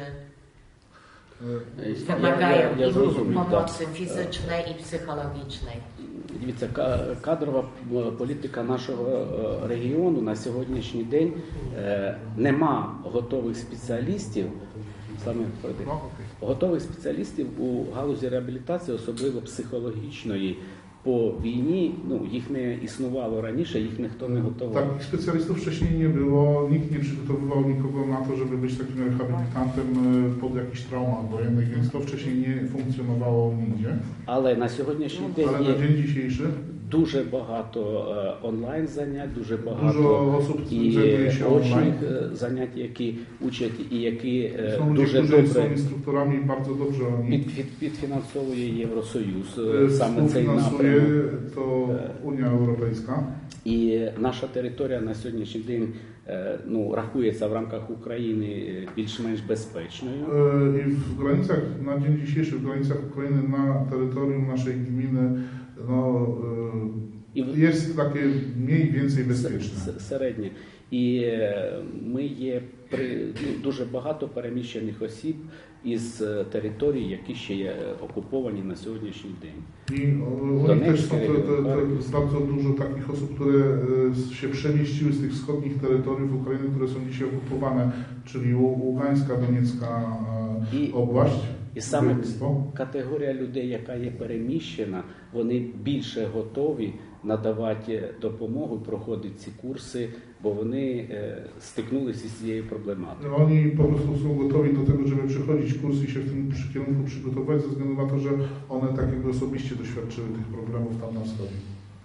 E, wymagają Я- я i зрозумів, так. pomocy fizycznej i psychologicznej. Дивіться, ка- кадрова е, політика нашого е, регіону на сьогоднішній день е, нема готових спеціалістів, саме готових спеціалістів у галузі реабілітації, особливо психологічної по війні, ну, їх не існувало раніше, їх ніхто не готував. Takich specjalistów wcześniej nie było, nikt nie przygotowywał nikogo na to, żeby być takim rehabilitantem e, pod jakichś traumach wojennych, więc to wcześniej nie funkcjonowało nigdzie. Але на сьогоднішній день Ale na є dzień dzisiejszy дуже багато е, онлайн занять, дуже багато dużo osób і zajmuje się очних online. е, занять, які учать і які е, Są ludzie, дуже którzy są добре instruktorami i bardzo dobrze oni під, під, підфінансовує Євросоюз e, е, саме цей współfinansuje напрямок. to Unia Europejska. І наша територія на сьогоднішній день е, ну, рахується в рамках України е, більш-менш безпечною. E, I w granicach, na dzień dzisiejszy, w granicach Ukrainy, na terytorium naszej gminy, no, І e, в- jest takie mniej więcej bezpieczne. С- середнє. І е, ми є при ну, дуже багато переміщених осіб із е, територій, які ще є окуповані на сьогоднішній день. I o, u nich też są to, to, to jest bardzo dużo takich osób, które e, się przemieściły z tych wschodnich terytoriów Ukrainy, które są dzisiaj okupowane, czyli Łu- Ługańska, Doniecka e, I- obłaść, І саме województwo. категорія людей, яка є переміщена, вони більше готові надавати допомогу, проходити ці курси, бо вони е, стикнулися з цією проблематикою. Oni po prostu są gotowi do tego, żeby przechodzić kurs i się w tym przy- kierunku przygotować, ze względu na to, że one tak jakby osobiście doświadczyły tych problemów tam na wschodzie.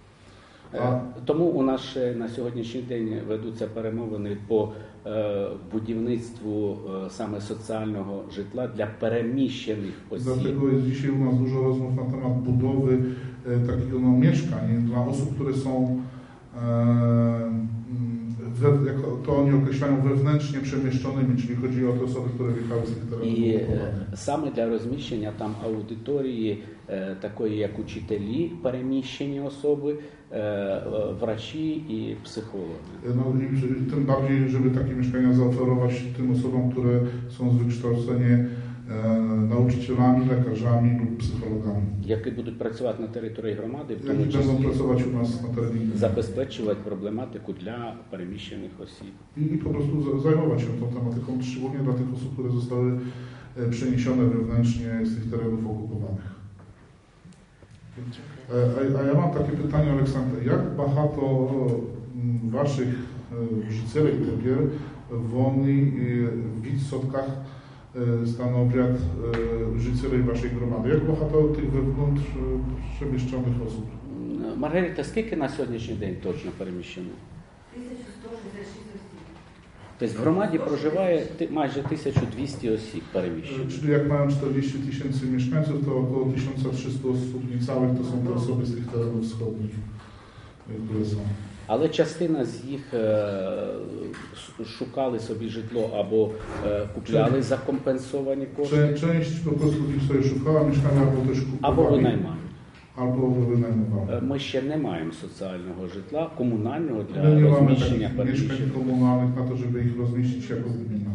Е, Тому у нас ще на сьогоднішній день ведуться перемовини по е, будівництву е, саме соціального житла для переміщених осіб. Dlatego jest dzisiaj u nas dużo rozmów na temat budowy e, takiego no, mieszkań dla osób, które są, e, mm, we, jak to oni określają, wewnętrznie przemieszczonymi, czyli chodzi o te osoby, które wjechały z tych terenów І е, okupowanych. саме для розміщення там аудиторії, е, такої як учителі, переміщені особи, е, е, врачі і психологи. No i że- tym bardziej, żeby takie mieszkania zaoferować tym osobom, które są z wykształcenia e, nauczycielami, lekarzami lub psychologami, Які будуть працювати на території громади, в тому які będą числі pracować u nas na terenie gminy. забезпечувати проблематику для переміщених осіб. I, i po prostu za- zajmować się tą tematyką, szczególnie dla tych osób, które zostały e, przeniesione wewnętrznie z tych terenów okupowanych. E, A, a ja mam takie pytanie, Aleksandra, jak багато м, ваших е, жителей тепер вони е, в відсотках е, становлять е, жителей вашої громади? Як багато тих wewnątrz е, przemieszczonych osób? Маргарита, скільки на сьогоднішній день точно переміщено? тисяча сто шістдесят шість осіб. Тобто в громаді проживає ти- майже tysяча двісті осіб E, переміщених. Czyli jak mają czterdzieści tysięcy mieszkańców, to około tysiąc trzysta osób niecałych to są te osoby z tych terenów wschodnich, e, które są. Але частина з їх е, ш- шукали собі житло або е, купляли за компенсовані Cze- кошти, Część po prostu ich sobie szukała mieszkania, albo też або kupowali, винаймали. albo wynajmowali. Е, Ми ще не маємо соціального житла, комунального My для nie mamy розміщення takich mieszkań переміщених. komunalnych na to, żeby ich rozmieścić jako gmina.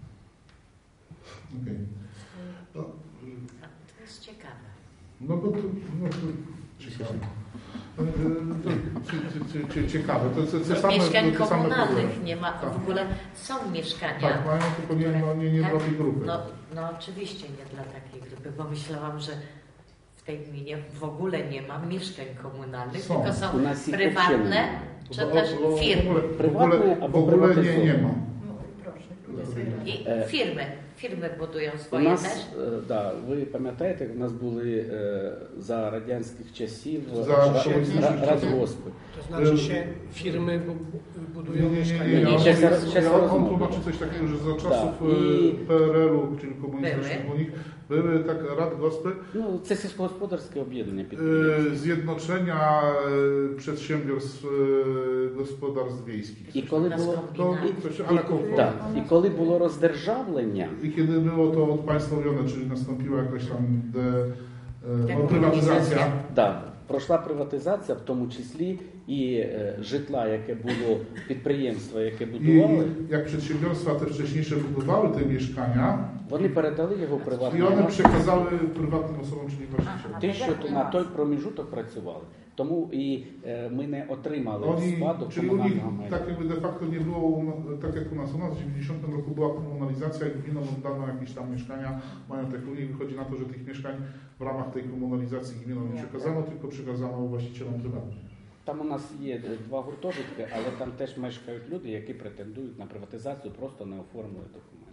Okej. No, To jest ciekawe. no bo to, no to ciekawe. E, e, to, cie- cie- cie- Ciekawe, to, to, to same, Mieszkań to same komunalnych problemy. nie ma. Tak. W ogóle są mieszkania. Tak, mają tylko nie, no, nie, nie Tak? dla tej grupy. No, no oczywiście nie dla takiej grupy, bo myślałam, że w tej gminie w ogóle nie ma mieszkań komunalnych, Są. tylko У są нас їх prywatne взагалі czy Bo- też bo- firmy. W ogóle, w ogóle, Prywatne w albo ogóle nie, prywatyzowane. nie ma. No proszę. I E, firmy. Firmy budują У swoje нас, też. е, да, ви пам'ятаєте, у нас були е, за радянських часів За ра- комуністичних ра- часів. радгоспи. To znaczy się firmy bu- budują Nie, nie, nie, mieszkania. nie, Nie, nie. nie, się- On, się- ja, on się- tłumaczy coś takiego, że za czasów Tak, i- e, P R L-u, czyli komunistycznych Były. u nich, były tak radgospy, Ну, це сільськогосподарське об'єднання e, підприємств. zjednoczenia e, przedsiębiorstw e, gospodarstw wiejskich. І коли було, To, coś, ale koło- так, і коли було роздержавлення, I kiedy było to odpaństwowione, czyli nastąpiła jakaś tam de, e, no, Dekomunizacja. prywatyzacja, да, пройшла приватизація, в тому числі і е, житла, яке було, підприємства, яке будували, I jak przedsiębiorstwa te wcześniejsze budowały te mieszkania, вони передали його i приватним one особам, przekazały prywatnym osobom, czyli właścicielom. ті, що на той проміжуток працювали. Тому і е, ми не отримали в Oni, спадок czyli u nich комунального майна. tak jakby de facto nie było, u- tak jak u nas. U nas w dziewięćdziesiątym roku była komunalizacja i gminom oddano jakieś tam mieszkania majątek. U nich wychodzi na to, że tych mieszkań w ramach tej komunalizacji gminom nie przekazano, tylko przekazano właścicielom prywatnym. Там у нас є два гуртожитки, але там теж мешкають люди, які претендують на приватизацію, просто не оформили документи.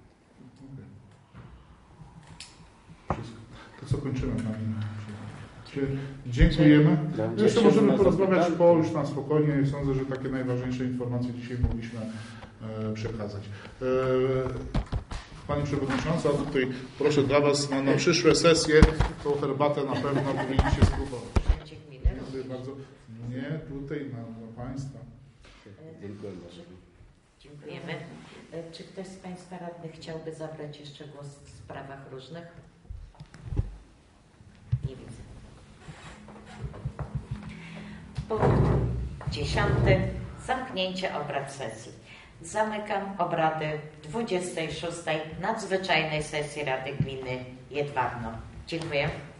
Wszystko. To co kończymy, Pani? Dzie- Dziękujemy. Dla- Jeszcze dziękujemy możemy za porozmawiać zapytanie. po już na spokojnie. Sądzę, że takie najważniejsze informacje dzisiaj mogliśmy e, przekazać. E, Pani Przewodnicząca, tutaj proszę dla Was na, na przyszłe sesje tą herbatę na pewno powinniście spróbować. Będzie gminy Dziękuję również. bardzo. Nie, tutaj na, dla Państwa. Dziękuję bardzo. Dziękujemy. E, Czy ktoś z Państwa radnych chciałby zabrać jeszcze głos w sprawach różnych? Nie widzę. Punkt dziesiąty. Zamknięcie obrad sesji. Zamykam obrady dwudziestej szóstej nadzwyczajnej sesji Rady Gminy Jedwabno. Dziękuję.